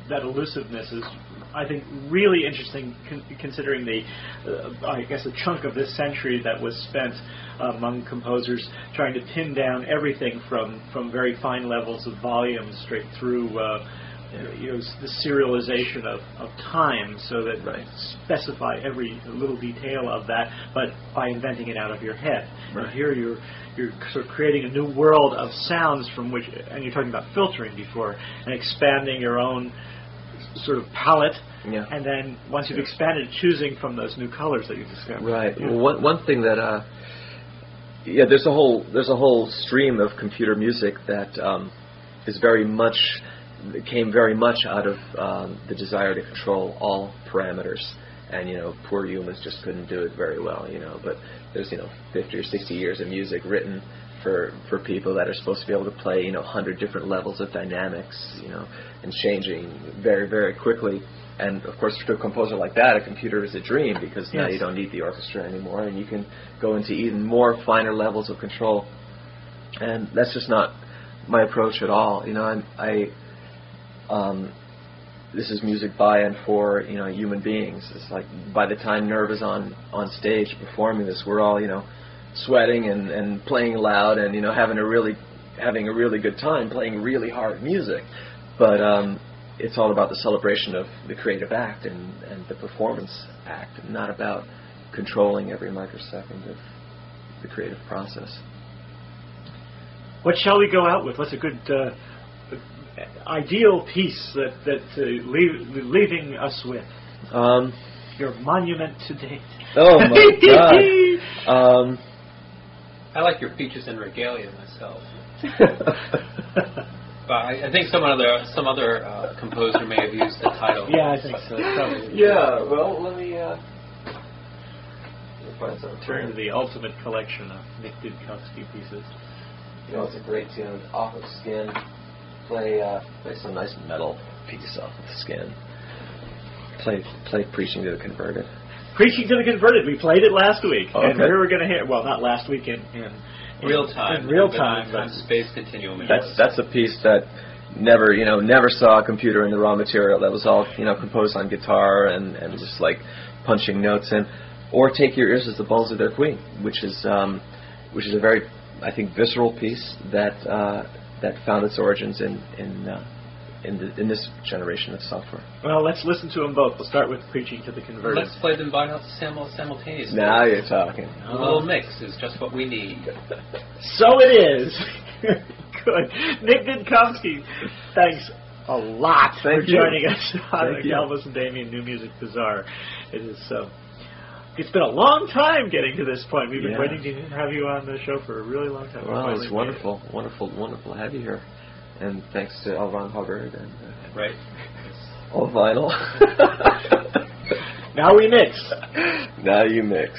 that elusiveness is, I think, really interesting, con- considering the, uh, I guess, a chunk of this century that was spent uh, among composers trying to pin down everything from, from very fine levels of volume straight through, uh, you know, the serialization of, of time, so that right. specify every little detail of that, but by inventing it out of your head. Right. And here you're you're sort of creating a new world of sounds from which, and you're talking about filtering before, and expanding your own sort of palette, yeah. and then once you've expanded, choosing from those new colors that you've discovered. Right. Yeah. Well, one one thing that uh, yeah, there's a whole there's a whole stream of computer music that um, is very much came very much out of um, the desire to control all parameters. And, you know, poor humans just couldn't do it very well, you know. But there's, you know, fifty or sixty years of music written for for people that are supposed to be able to play, you know, one hundred different levels of dynamics, you know, and changing very, very quickly. And, of course, to a composer like that, a computer is a dream, because yes. now you don't need the orchestra anymore, and you can go into even more finer levels of control. And that's just not my approach at all. You know, I'm, I... Um, this is music by and for, you know, human beings. It's like by the time Nerve is on, on stage performing this, we're all, you know, sweating and, and playing loud and, you know, having a really having a really good time playing really hard music. But um, it's all about the celebration of the creative act and, and the performance act, and not about controlling every microsecond of the creative process. What shall we go out with? What's a good uh, ideal piece that that uh, leave, leaving us with? Um, Your monument to date. Oh my God! Um, I like your Peaches and Regalia myself. But I, I think some other some other uh, composer may have used the title. Yeah, I think so. Probably. Yeah. Well, let me. Uh, find some. Turn to the ultimate collection of Nick Didkovsky pieces. You know, it's a great tune. Off of Skin. Play uh, play some nice metal piece off of Skin. Play play Preaching to the Converted. Preaching to the Converted. We played it last week, okay. and we were going to hear. Well, not last week in, in, in real time. In real time, but space continuum. That's that's a piece that never you know never saw a computer in the raw material. That was all you know composed on guitar and, and just like punching notes in. Or Take Your Ears as the Bones of Their Queen, which is um, which is a very I think visceral piece that uh, that found its origins in in uh, in, the, in this generation of software. Well, let's listen to them both. We'll start with Preaching to the Converted. Let's play them by simultaneously. Now you're talking. A little mix is just what we need. So it is. Good. Nick Didkovsky, thanks a lot Thank for you. joining us on Thank the you. Elvis and Damien New Music Bazaar. It is uh, it's been a long time getting to this point. We've been Yeah. waiting to have you on the show for a really long time. Well, Finally it's wonderful, wonderful, wonderful to have you here. And thanks to Elron Hubbard and uh, Right. all vinyl. Now we mix. Now you mix.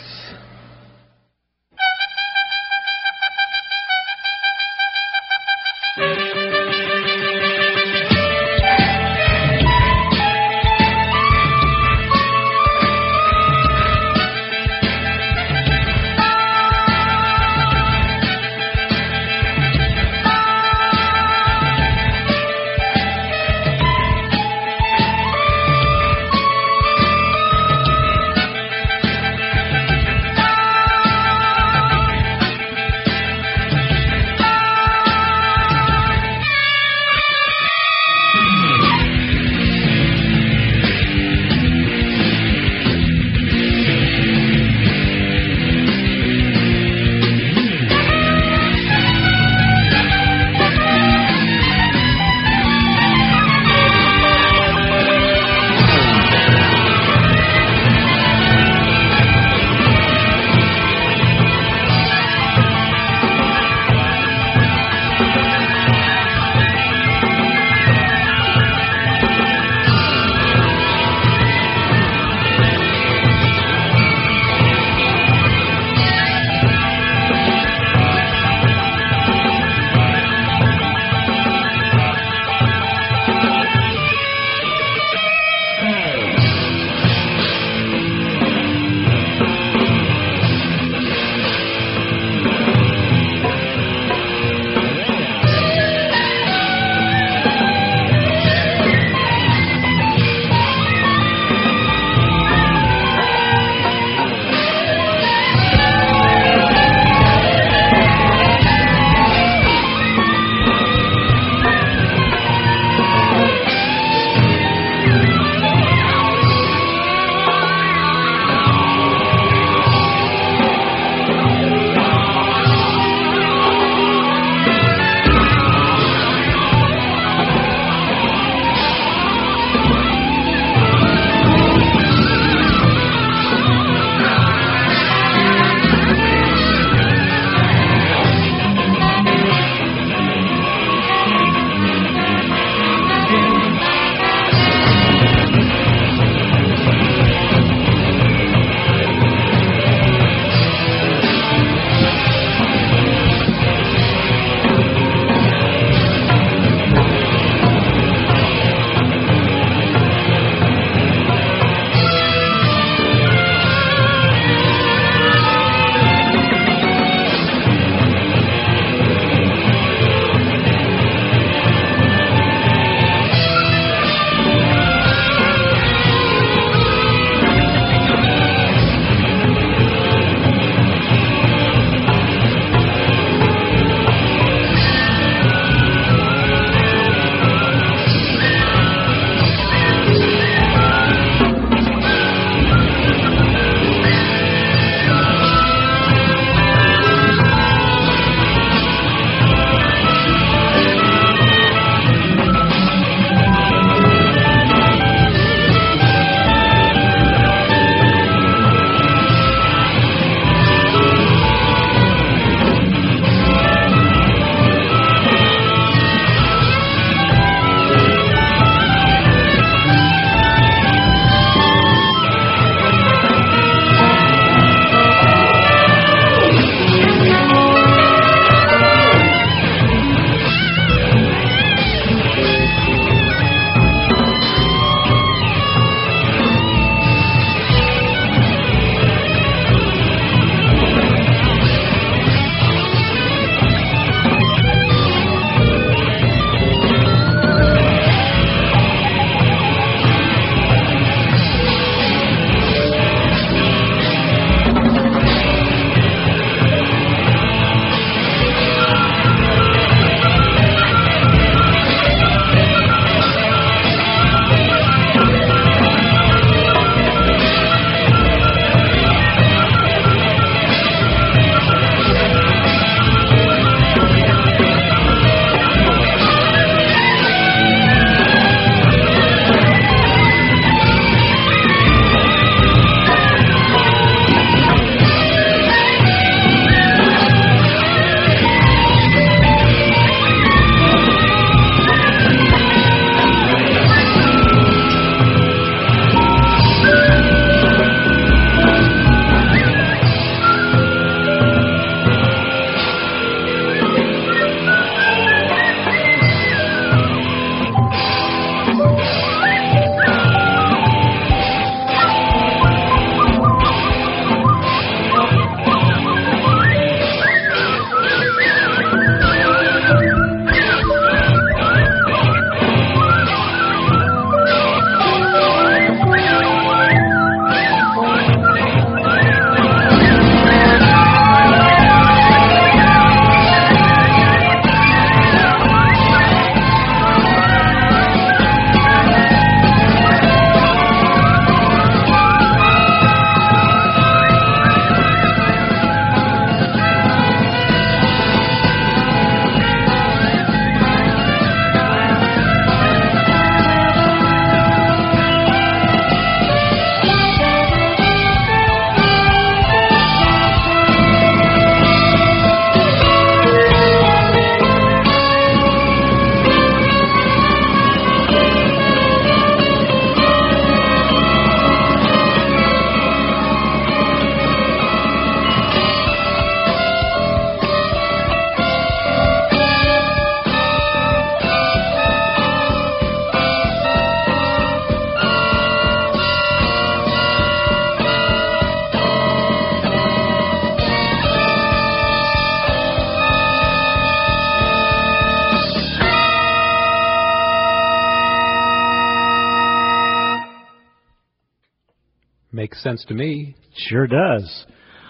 Makes sense to me. Sure does.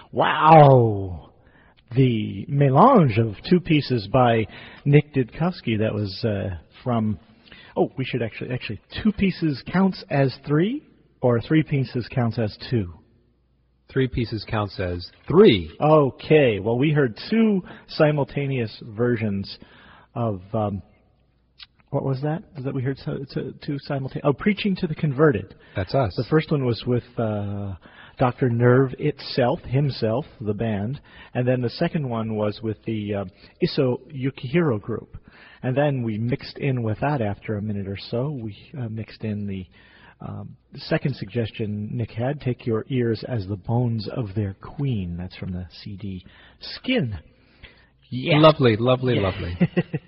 Wow. The melange of two pieces by Nick Didkovsky that was uh, from, oh, we should actually, actually, two pieces counts as three, or three pieces counts as two? Three pieces counts as three. Okay, well, we heard two simultaneous versions of, um, what was that? Was that we heard so, so, two simultaneous? Oh, Preaching to the Converted. That's us. The first one was with uh, Doctor Nerve itself, himself, the band, and then the second one was with the uh, Isso Yukihiro group. And then we mixed in with that after a minute or so. We uh, mixed in the um, second suggestion Nick had, Take Your Ears as the Bones of Their Queen. That's from the C D Skin. Yeah. Lovely, lovely, yeah. lovely.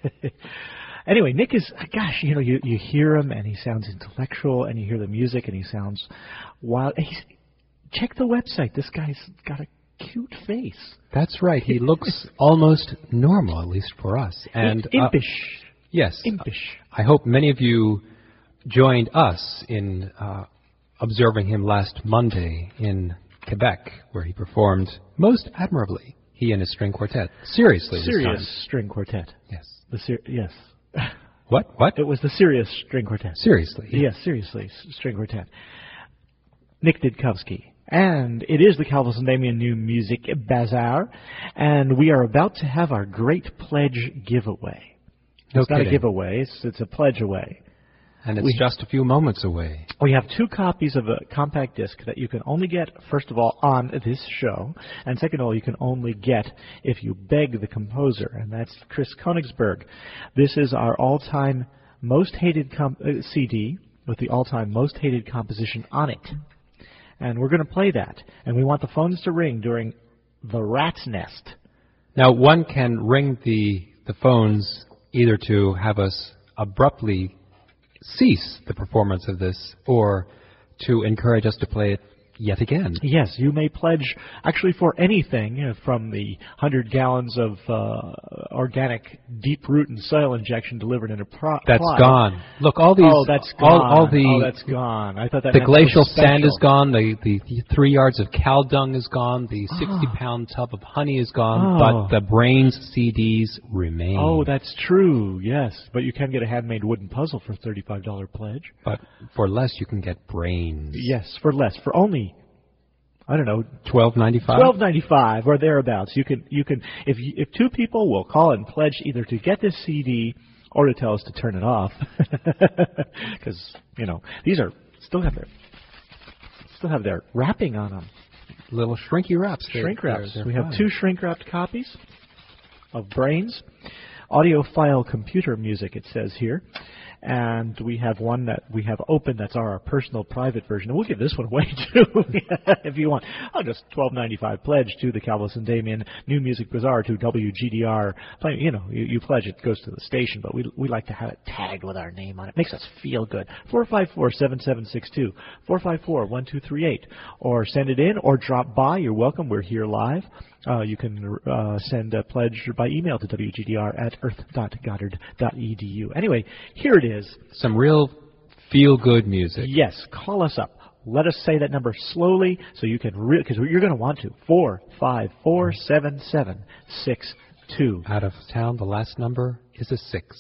Anyway, Nick is, gosh, you know, you, you hear him and he sounds intellectual, and you hear the music and he sounds wild. He's, check the website. This guy's got a cute face. That's right. He looks almost normal, at least for us. And impish. Uh, yes. Impish. I hope many of you joined us in uh, observing him last Monday in Quebec, where he performed most admirably. He and his string quartet. Seriously, Serious string quartet. Yes. The ser- yes. What? What? It was the Serious string quartet. Seriously. Yes, seriously, s- string quartet. Nick Didkovsky. And it is the Calvis and Damien New Music Bazaar, and we are about to have our great pledge giveaway. No it's kidding. not a giveaway, it's, it's a pledge away. And it's we, just a few moments away. We have two copies of a compact disc that you can only get, first of all, on this show, and second of all, you can only get if you beg the composer, and that's Chris Konigsberg. This is our all-time most hated comp- uh, C D with the all-time most hated composition on it. And we're going to play that, and we want the phones to ring during the Rat's Nest. Now, one can ring the the phones either to have us abruptly cease the performance of this, or to encourage us to play it yet again. Yes, you may pledge actually for anything uh, from the one hundred gallons of uh, organic deep root and soil injection delivered in a pro- That's plot. gone. Look, all these... Oh, that's gone. All, all the, oh, that's gone. I thought that The meant glacial so sand is special. gone. The, the, the three yards of cow dung is gone. The sixty-pound tub of honey is gone. Oh. But the Brains C Ds remain. Oh, that's true, yes. But you can get a handmade wooden puzzle for a thirty-five dollars pledge. But for less, you can get Brains. Yes, for less. For only... I don't know, twelve ninety-five. Twelve ninety-five or thereabouts. You can, you can, if you, if two people will call and pledge either to get this C D or to tell us to turn it off, because you know these are still have their still have their wrapping on them. Little shrinky wraps. Shrink They're, wraps. they're, they're we have fine. two shrink wrapped copies of Brains, audiophile computer music. It says here. And we have one that we have open that's our personal private version. And we'll give this one away, too, if you want. Oh, just twelve ninety-five pledge to the Calvis and Damien New Music Bazaar to W G D R. You know, you, you pledge, it goes to the station, but we we like to have it tagged with our name on it. Makes us feel good. four five four, seven seven six two, four five four, one two three eight. Or send it in or drop by. You're welcome. We're here live. Uh, you can uh, send a pledge by email to W G D R at earth dot goddard dot e d u. Anyway, here it is. Some real feel-good music. Yes, call us up. Let us say that number slowly so you can, because re- you're going to want to. four five four, seven seven six two. Out of town, the last number is a six.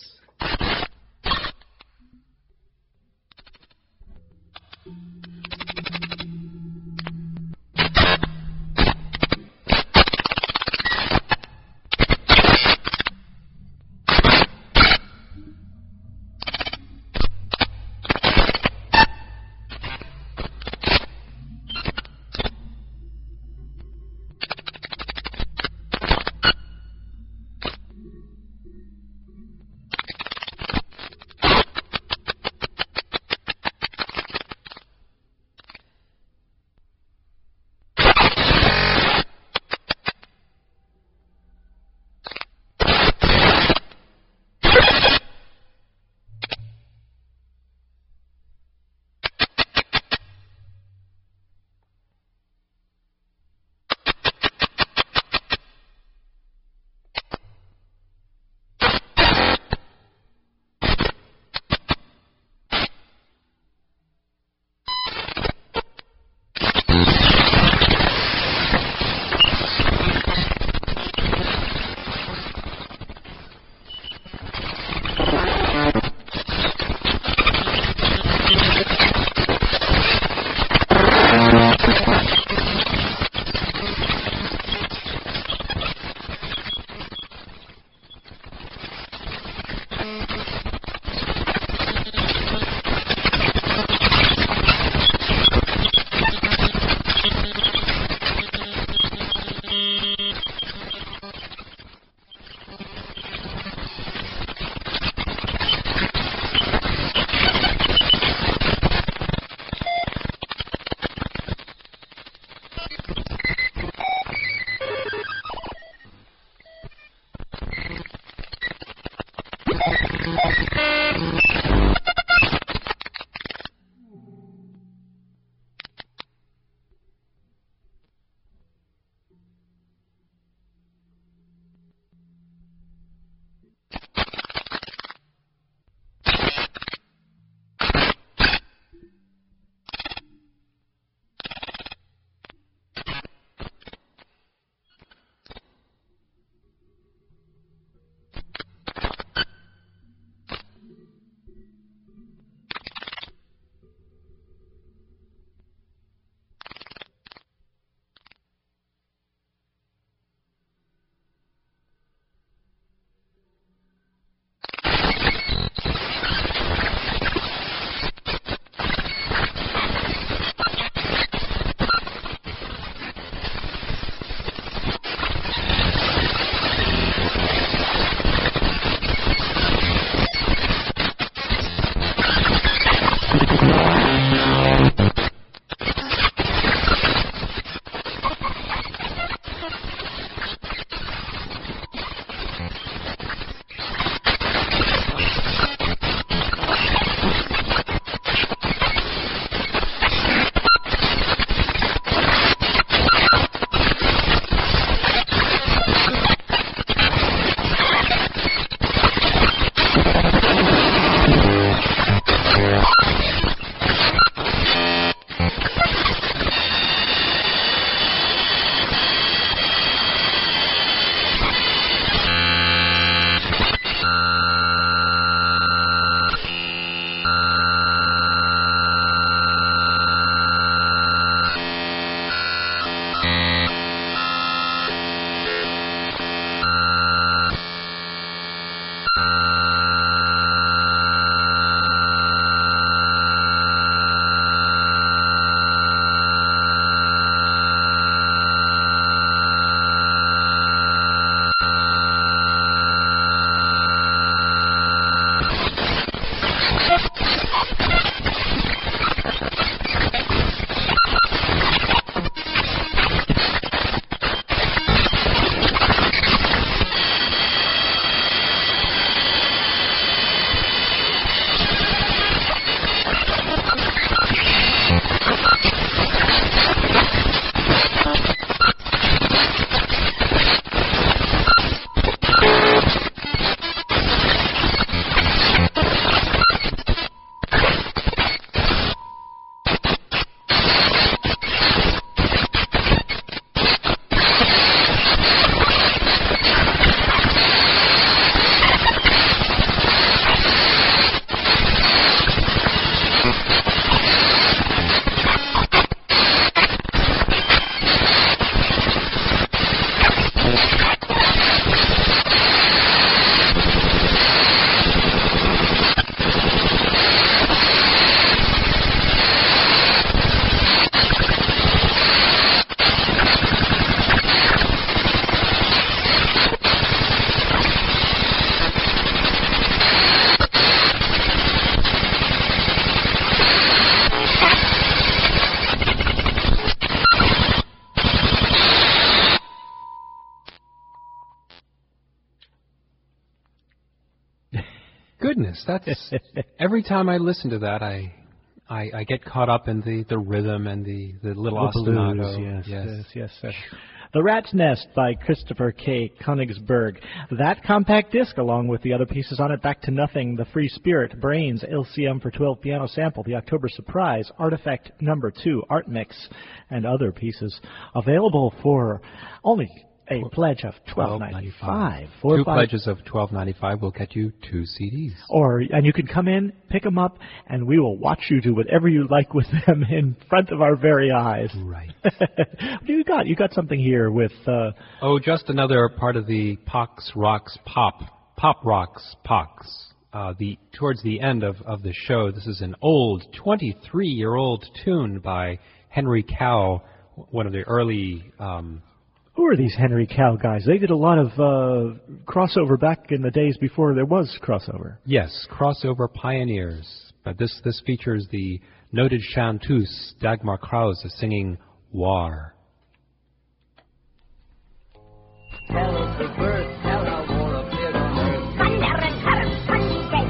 Goodness, that's every time I listen to that, I, I, I get caught up in the, the rhythm and the, the little the ostinato. Blues, yes, yes, yes, yes, sir. The Rat's Nest by Christopher K. Königsberg. That compact disc, along with the other pieces on it, Back to Nothing, The Free Spirit, Brains, L C M for twelve piano sample, The October Surprise, Artifact Number Two, Art Mix, and other pieces, available for only a pledge of twelve ninety-five. Two pledges of twelve ninety-five will get you two C Ds. Or and you can come in, pick them up, and we will watch you do whatever you like with them in front of our very eyes. Right. What do you got? You got something here with. Uh, oh, just another part of the Pox Rocks Pop Pop Rocks Pox. Uh, the towards the end of, of the show, this is an old twenty-three-year-old tune by Henry Cow, one of the early. Um, Who are these Henry Cow guys? They did a lot of uh, crossover back in the days before there was crossover. Yes, crossover pioneers. But this, this features the noted chanteuse Dagmar Krause singing War. Tell us the birds, tell our war appeared on earth. Thunder and current, sunny day,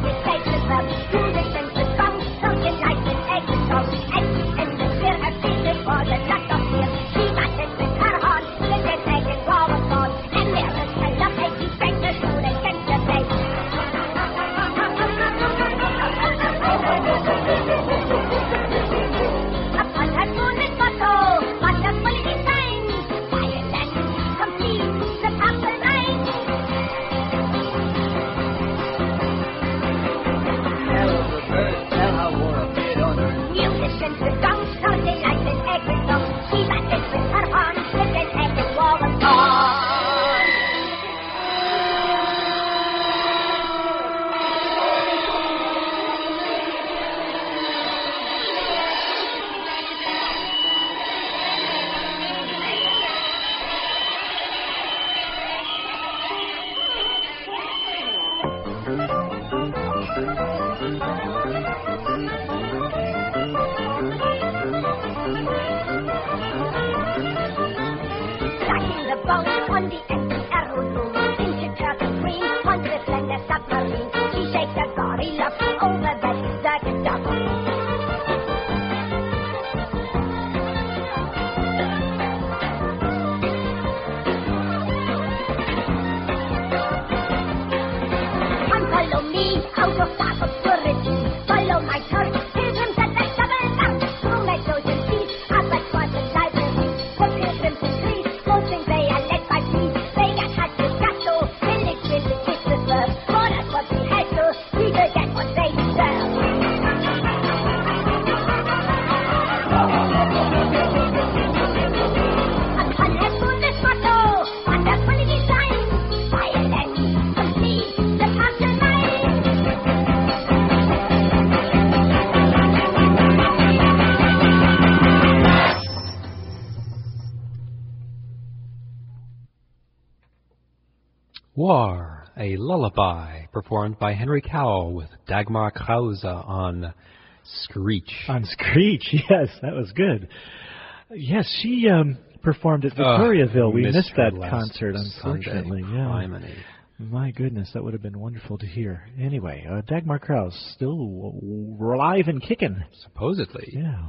War, a lullaby performed by Henry Cowell with Dagmar Krause on Screech. On Screech, yes, that was good. Yes, she um, performed at Victoriaville. Uh, we missed, missed that concert, unfortunately. Sunday. Yeah. Criminy. My goodness, that would have been wonderful to hear. Anyway, uh, Dagmar Krause, still alive and kicking. Supposedly. Yeah.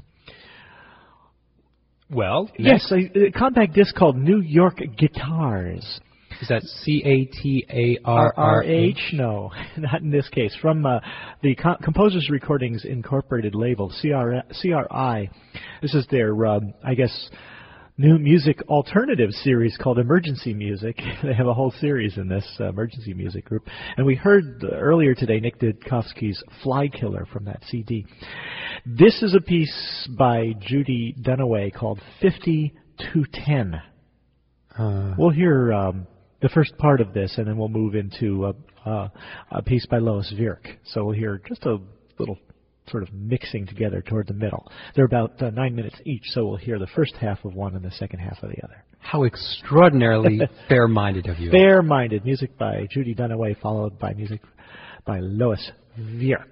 Well, yes, a, a compact disc called New York Guitars. Is that C A T A R R H? No, not in this case. From uh, the Co- Composers Recordings Incorporated label, C R I. This is their, um, I guess, new music alternative series called Emergency Music. They have a whole series in this uh, Emergency Music group. And we heard uh, earlier today Nick Didkovsky's Fly Killer from that C D. This is a piece by Judy Dunaway called fifty to ten. Uh, we'll hear um, the first part of this, and then we'll move into a, a, a piece by Lois Vierk. So we'll hear just a little sort of mixing together toward the middle. They're about uh, nine minutes each, so we'll hear the first half of one and the second half of the other. How extraordinarily fair-minded of you. Fair-minded. Music by Judy Dunaway, followed by music by Lois Vierk.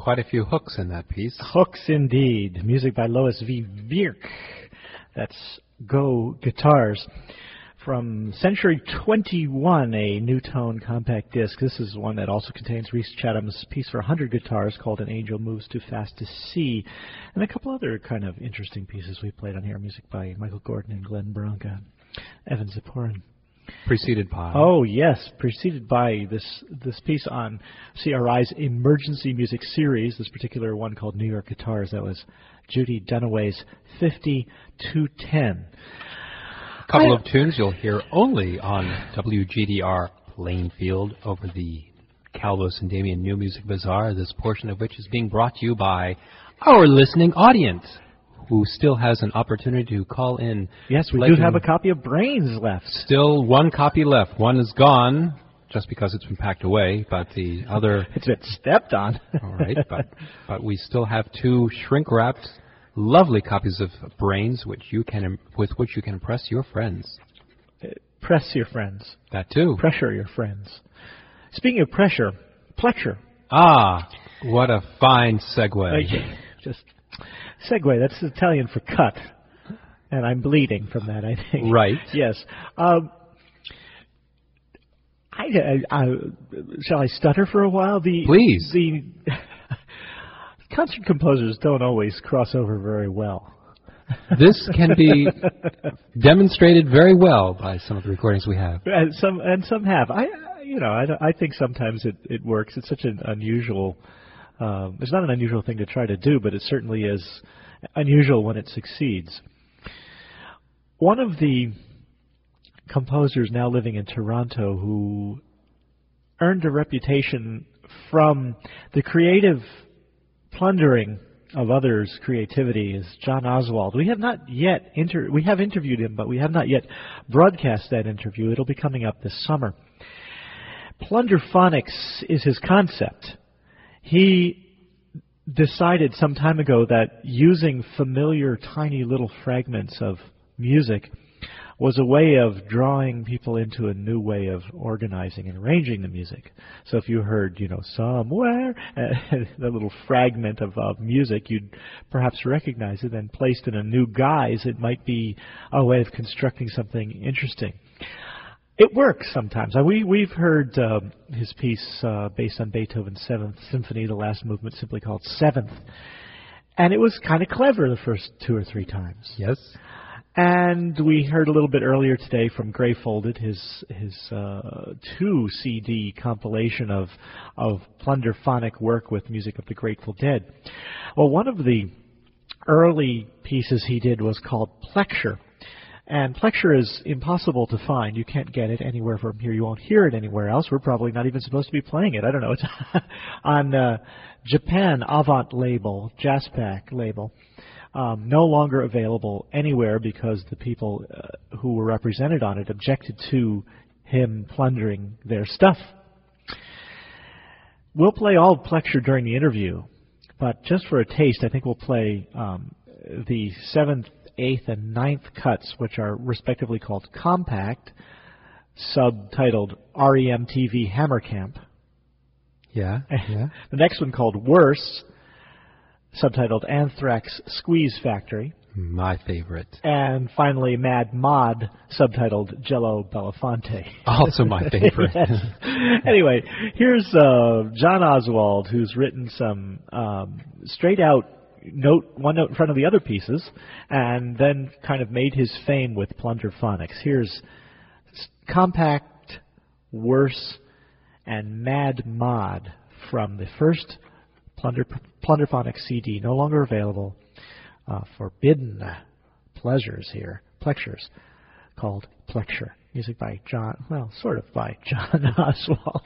quite a few hooks in that piece. Hooks indeed. Music by Lois V. Wierck. That's Go Guitars. From Century twenty-one, a New-Tone compact disc. This is one that also contains Rhys Chatham's piece for one hundred guitars called An Angel Moves Too Fast to See, and a couple other kind of interesting pieces we played on here. Music by Michael Gordon and Glenn Branca. Evan Ziporyn. Preceded by. Oh, yes, preceded by this this piece on C R I's Emergency Music Series, this particular one called New York Guitars. That was Judy Dunaway's fifty two ten. A couple of tunes you'll hear only on W G D R Plainfield over the Calvos and Damien New Music Bazaar, this portion of which is being brought to you by our listening audience, who still has an opportunity to call in. Yes, we do have a copy of Brains left. Still one copy left. One is gone, just because it's been packed away, but the other... It's been stepped on. All right, but, but we still have two shrink-wrapped lovely copies of Brains, which you can with which you can impress your friends. Uh, press your friends. That too. Pressure your friends. Speaking of pressure, Plecture. Ah, what a fine segue. Okay. Just segue. That's Italian for cut, and I'm bleeding from that, I think. Right. Yes. Um, I, I, I shall I stutter for a while? The Please. The concert composers don't always cross over very well. This can be demonstrated very well by some of the recordings we have. And some and some have. I, you know, I, I think sometimes it, it works. It's such an unusual. Um, it's not an unusual thing to try to do, but it certainly is unusual when it succeeds. One of the composers now living in Toronto who earned a reputation from the creative plundering of others' creativity is John Oswald. We have not yet inter- we have interviewed him, but we have not yet broadcast that interview. It'll be coming up this summer. Plunderphonics is his concept. He decided some time ago that using familiar tiny little fragments of music was a way of drawing people into a new way of organizing and arranging the music. So if you heard, you know, somewhere, uh, that little fragment of, of music, you'd perhaps recognize it, and placed in a new guise, it might be a way of constructing something interesting. It works sometimes. Uh, we, we've heard uh, his piece uh, based on Beethoven's Seventh Symphony, the last movement simply called Seventh. And it was kind of clever the first two or three times. Yes. And we heard a little bit earlier today from Gray Folded, his his uh, two C D compilation of of plunderphonic work with music of the Grateful Dead. Well, one of the early pieces he did was called Plecture. And Plecture is impossible to find. You can't get it anywhere from here. You won't hear it anywhere else. We're probably not even supposed to be playing it. I don't know. It's on uh, Japan Avant label, Jazzpack label. Um, no longer available anywhere because the people uh, who were represented on it objected to him plundering their stuff. We'll play all of Plecture during the interview, but just for a taste, I think we'll play um, the seventh, eighth, and ninth cuts, which are respectively called Compact, subtitled R E M T V Hammer Camp. Yeah, yeah. The next one called Worse, subtitled Anthrax Squeeze Factory. My favorite. And finally, Mad Mod, subtitled Jello Belafonte. Also my favorite. Anyway, here's uh, John Oswald, who's written some um, straight-out note, one note in front of the other pieces, and then kind of made his fame with plunderphonics. Here's Compact, Worse, and Mad Mod from the first Plunder, Plunderphonic C D, no longer available. Uh, forbidden pleasures here, Plectures, called Plecture. Music by John, well, sort of by John Oswald.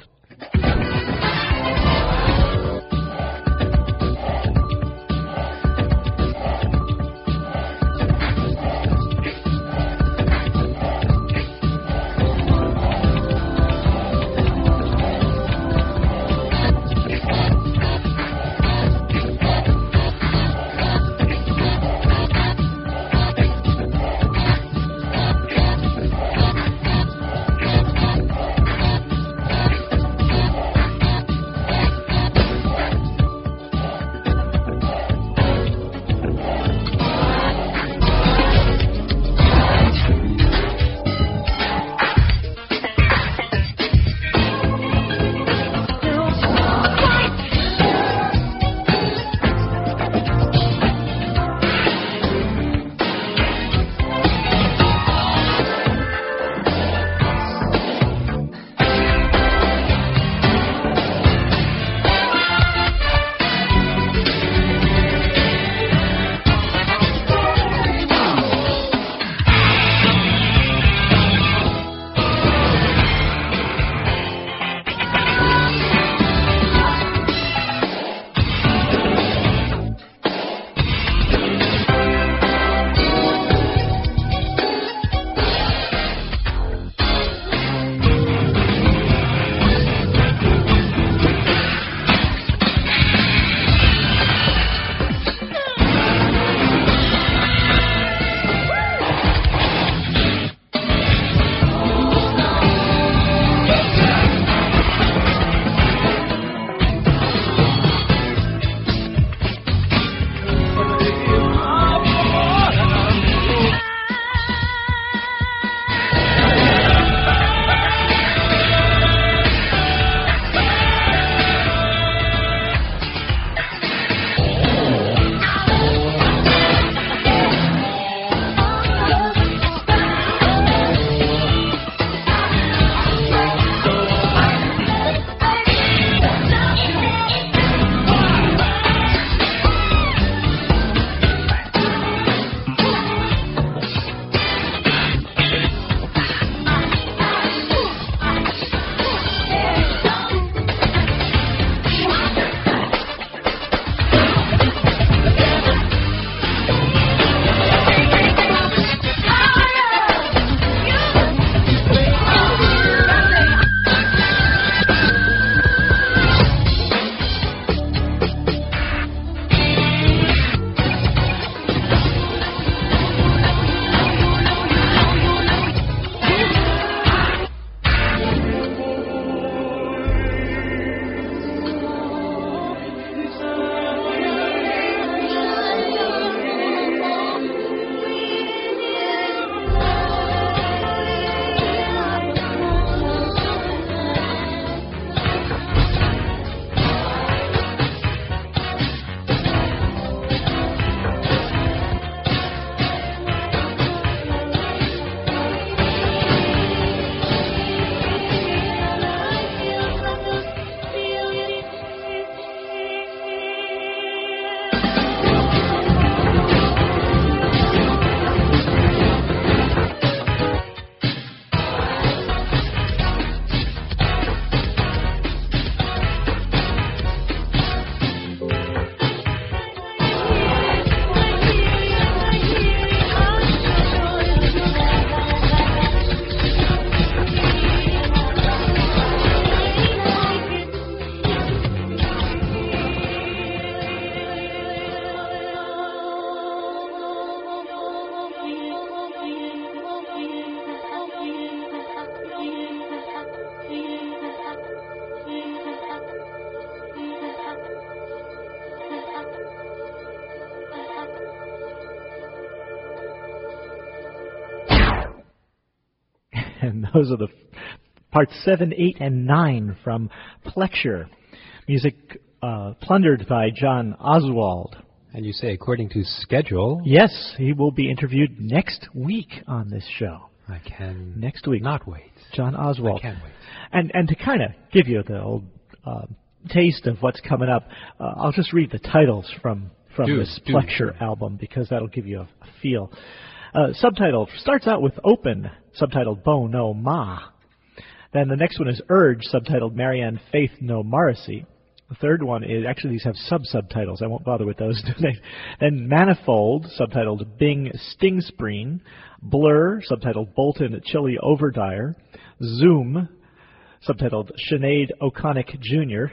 And those are the parts seven, eight, and nine from Plexure. Music uh, plundered by John Oswald. And you say according to schedule? Yes, he will be interviewed next week on this show. I can next week. Not wait. John Oswald. I can't wait. And and to kind of give you the old uh, taste of what's coming up, uh, I'll just read the titles from, from do, this do. Plexure album, because that'll give you a, a feel. Uh, subtitle starts out with Open, subtitled Bo No Ma. Then the next one is Urge, subtitled Marianne Faith No Morrissey. The third one is, actually these have sub-subtitles, I won't bother with those today. Then Manifold, subtitled Bing Stingspreen. Blur, subtitled Bolton Chili Overdyer. Zoom, subtitled Sinead O'Connick Junior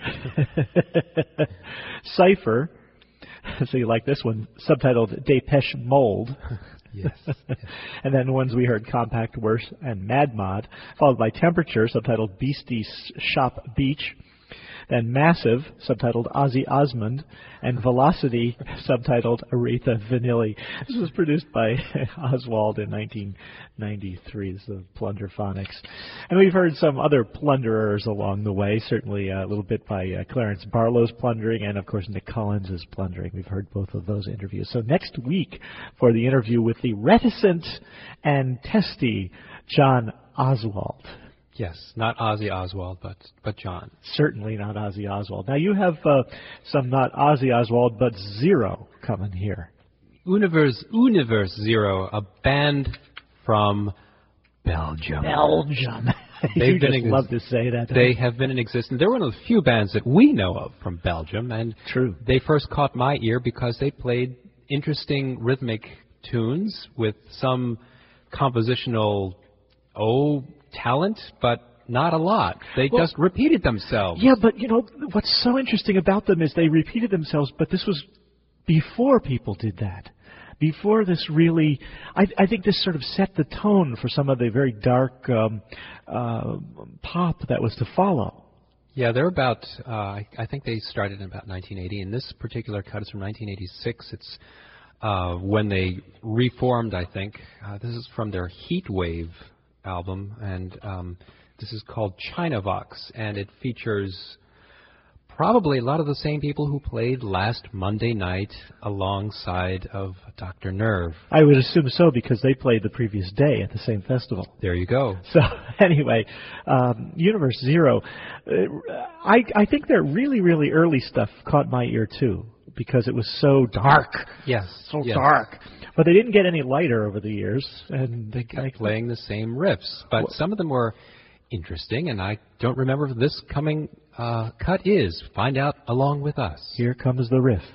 Cypher, so you like this one, subtitled Depeche Mold. Yes. yes. And then the ones we heard, Compact Worse and Mad Mod, followed by Temperature, subtitled Beastie Shop Beach. Then Massive, subtitled Ozzy Osmond, and Velocity, subtitled Aretha Vanilli. This was produced by Oswald in nineteen ninety-three. This is the Plunderphonics. And we've heard some other plunderers along the way, certainly a little bit by uh, Clarence Barlow's plundering, and of course Nick Collins' plundering. We've heard both of those interviews. So next week, for the interview with the reticent and testy John Oswald. Yes, not Ozzy Oswald, but but John. Certainly not Ozzy Oswald. Now you have uh, some not Ozzy Oswald, but Zero coming here. Universe, Universe Zero, a band from Belgium. Belgium. They've you been just ex- love to say that. They have been in existence. They're one of the few bands that we know of from Belgium, and True. They first caught my ear because they played interesting rhythmic tunes with some compositional, oh, talent, but not a lot. They well, just repeated themselves. Yeah, but you know what's so interesting about them is they repeated themselves, but this was before people did that. Before this really, I, I think this sort of set the tone for some of the very dark um, uh, pop that was to follow. Yeah, they're about, uh, I, I think they started in about nineteen eighty, and this particular cut is from nineteen eighty-six. It's uh, when they reformed, I think. Uh, this is from their Heat Wave album, and um, this is called Chinavox, and it features probably a lot of the same people who played last Monday night alongside of Doctor Nerve. I would assume so, because they played the previous day at the same festival. There you go. So anyway, um, Universe Zero, uh, I, I think their really, really early stuff caught my ear too, because it was so dark. Yes. So yes. dark. But they didn't get any lighter over the years, and they kept playing the same riffs. But well, some of them were interesting, and I don't remember if this coming uh, cut is. Find out along with us. Here comes the riff.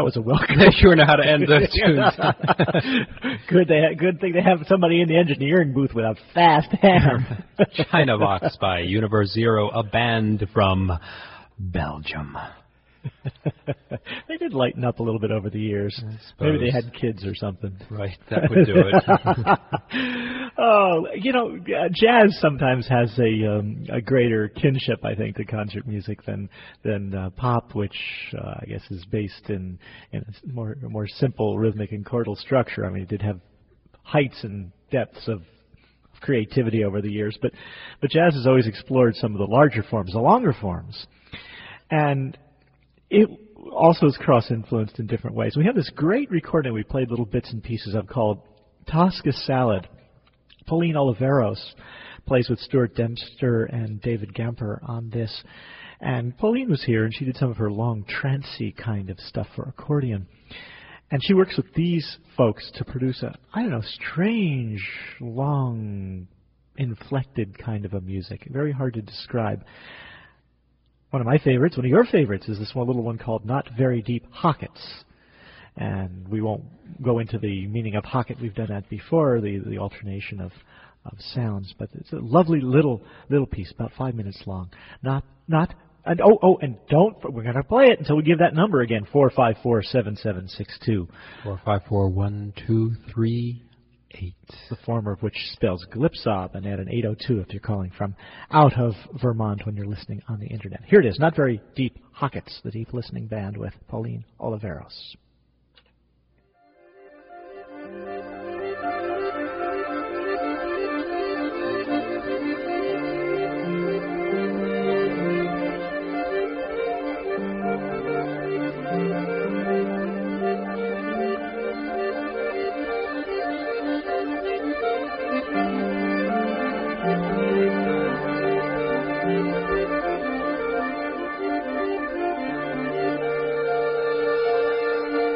that was a welcome. They sure know how to end those tunes. good, they ha- good thing to have somebody in the engineering booth with a fast hand. China Box by Universe Zero, a band from Belgium. They did lighten up a little bit over the years. Maybe they had kids or something. Right, that would do it. Oh, you know, uh, jazz sometimes has a um, a greater kinship, I think, to concert music than than uh, pop, which uh, I guess is based in in a more a more simple rhythmic and chordal structure. I mean, it did have heights and depths of creativity over the years, but but jazz has always explored some of the larger forms, the longer forms, and it also is cross-influenced in different ways. We have this great recording we played little bits and pieces of called Tosca Salad. Pauline Oliveros plays with Stuart Dempster and David Gamper on this. And Pauline was here, and she did some of her long, trancey kind of stuff for accordion. And she works with these folks to produce a, I don't know, strange, long, inflected kind of a music. Very hard to describe. One of my favorites, one of your favorites, is this one little one called Not Very Deep Hockets. And we won't go into the meaning of hocket. We've done that before, the, the alternation of, of sounds. But it's a lovely little little piece, about five minutes long. Not, not, and oh, oh, and don't, we're going to play it until we give that number again, four five four, seven seven six two. four five four, one two three eight. The former of which spells Glipsob, and add an eight oh two if you're calling from out of Vermont when you're listening on the Internet. Here it is, Not Very Deep Hockets, the Deep Listening Band with Pauline Oliveros. Thank you.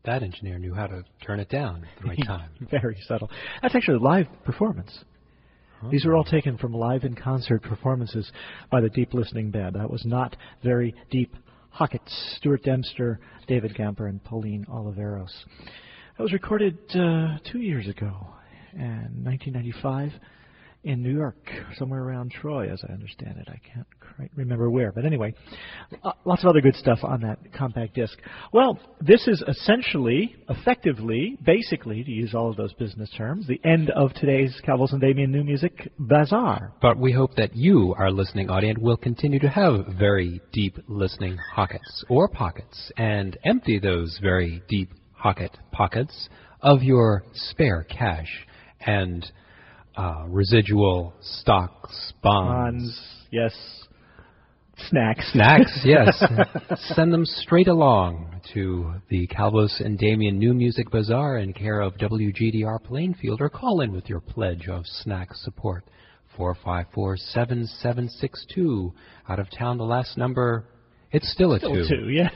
that engineer knew how to turn it down at the right time. Very subtle. That's actually a live performance. Oh. These are all taken from live in concert performances by the Deep Listening Band. That was not very deep. Hockett's, Stuart Dempster, David Gamper, and Pauline Oliveros. That was recorded uh, two years ago, in nineteen ninety-five, in New York, somewhere around Troy, as I understand it. I can't quite remember where. But anyway, uh, lots of other good stuff on that compact disc. Well, this is essentially, effectively, basically, to use all of those business terms, the end of today's Calvos and Damian New Music Bazaar. But we hope that you, our listening audience, will continue to have very deep listening Hockets or pockets and empty those very deep Hocket pockets of your spare cash and Uh, residual stocks, bonds. bonds. Yes. Snacks. Snacks, yes. Send them straight along to the Calvos and Damian New Music Bazaar in care of W G D R Plainfield, or call in with your pledge of snack support. four five four, seven seven six two. Out of town, the last number, it's still a still two. two, yes.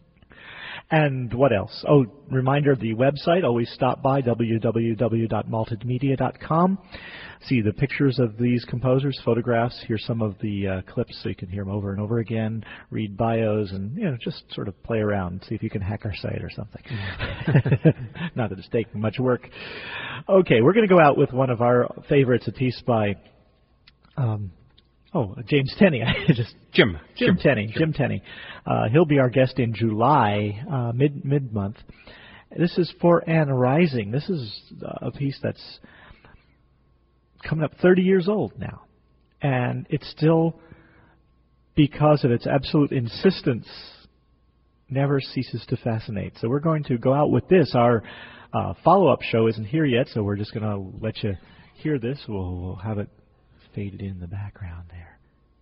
And what else? Oh, reminder of the website. Always stop by w w w dot malted media dot com. See the pictures of these composers, photographs. Hear some of the uh, clips so you can hear them over and over again. Read bios and, you know, just sort of play around. See if you can hack our site or something. Not that it's taking much work. Okay, we're going to go out with one of our favorites, a piece by... Um, Oh, James Tenney. Just Jim. Jim, Jim Tenney. Jim, Jim Tenney. Uh, he'll be our guest in July, uh, mid mid month. This is For Anne Rising. This is a piece that's coming up thirty years old now, and it's still, because of its absolute insistence, never ceases to fascinate. So we're going to go out with this. Our uh, follow-up show isn't here yet, so we're just going to let you hear this. We'll, we'll have it faded in the background there.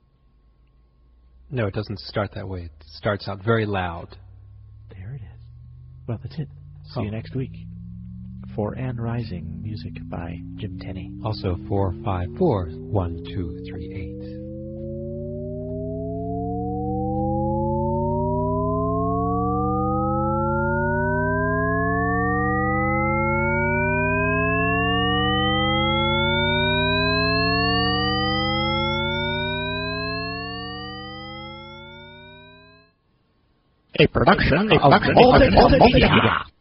No, it doesn't start that way. It starts out very loud. There it is. Well, that's it. See oh. you next week. For Anne Rising, music by Jim Tenney. Also four five four, one two three eight. A production, a production of Multimedia.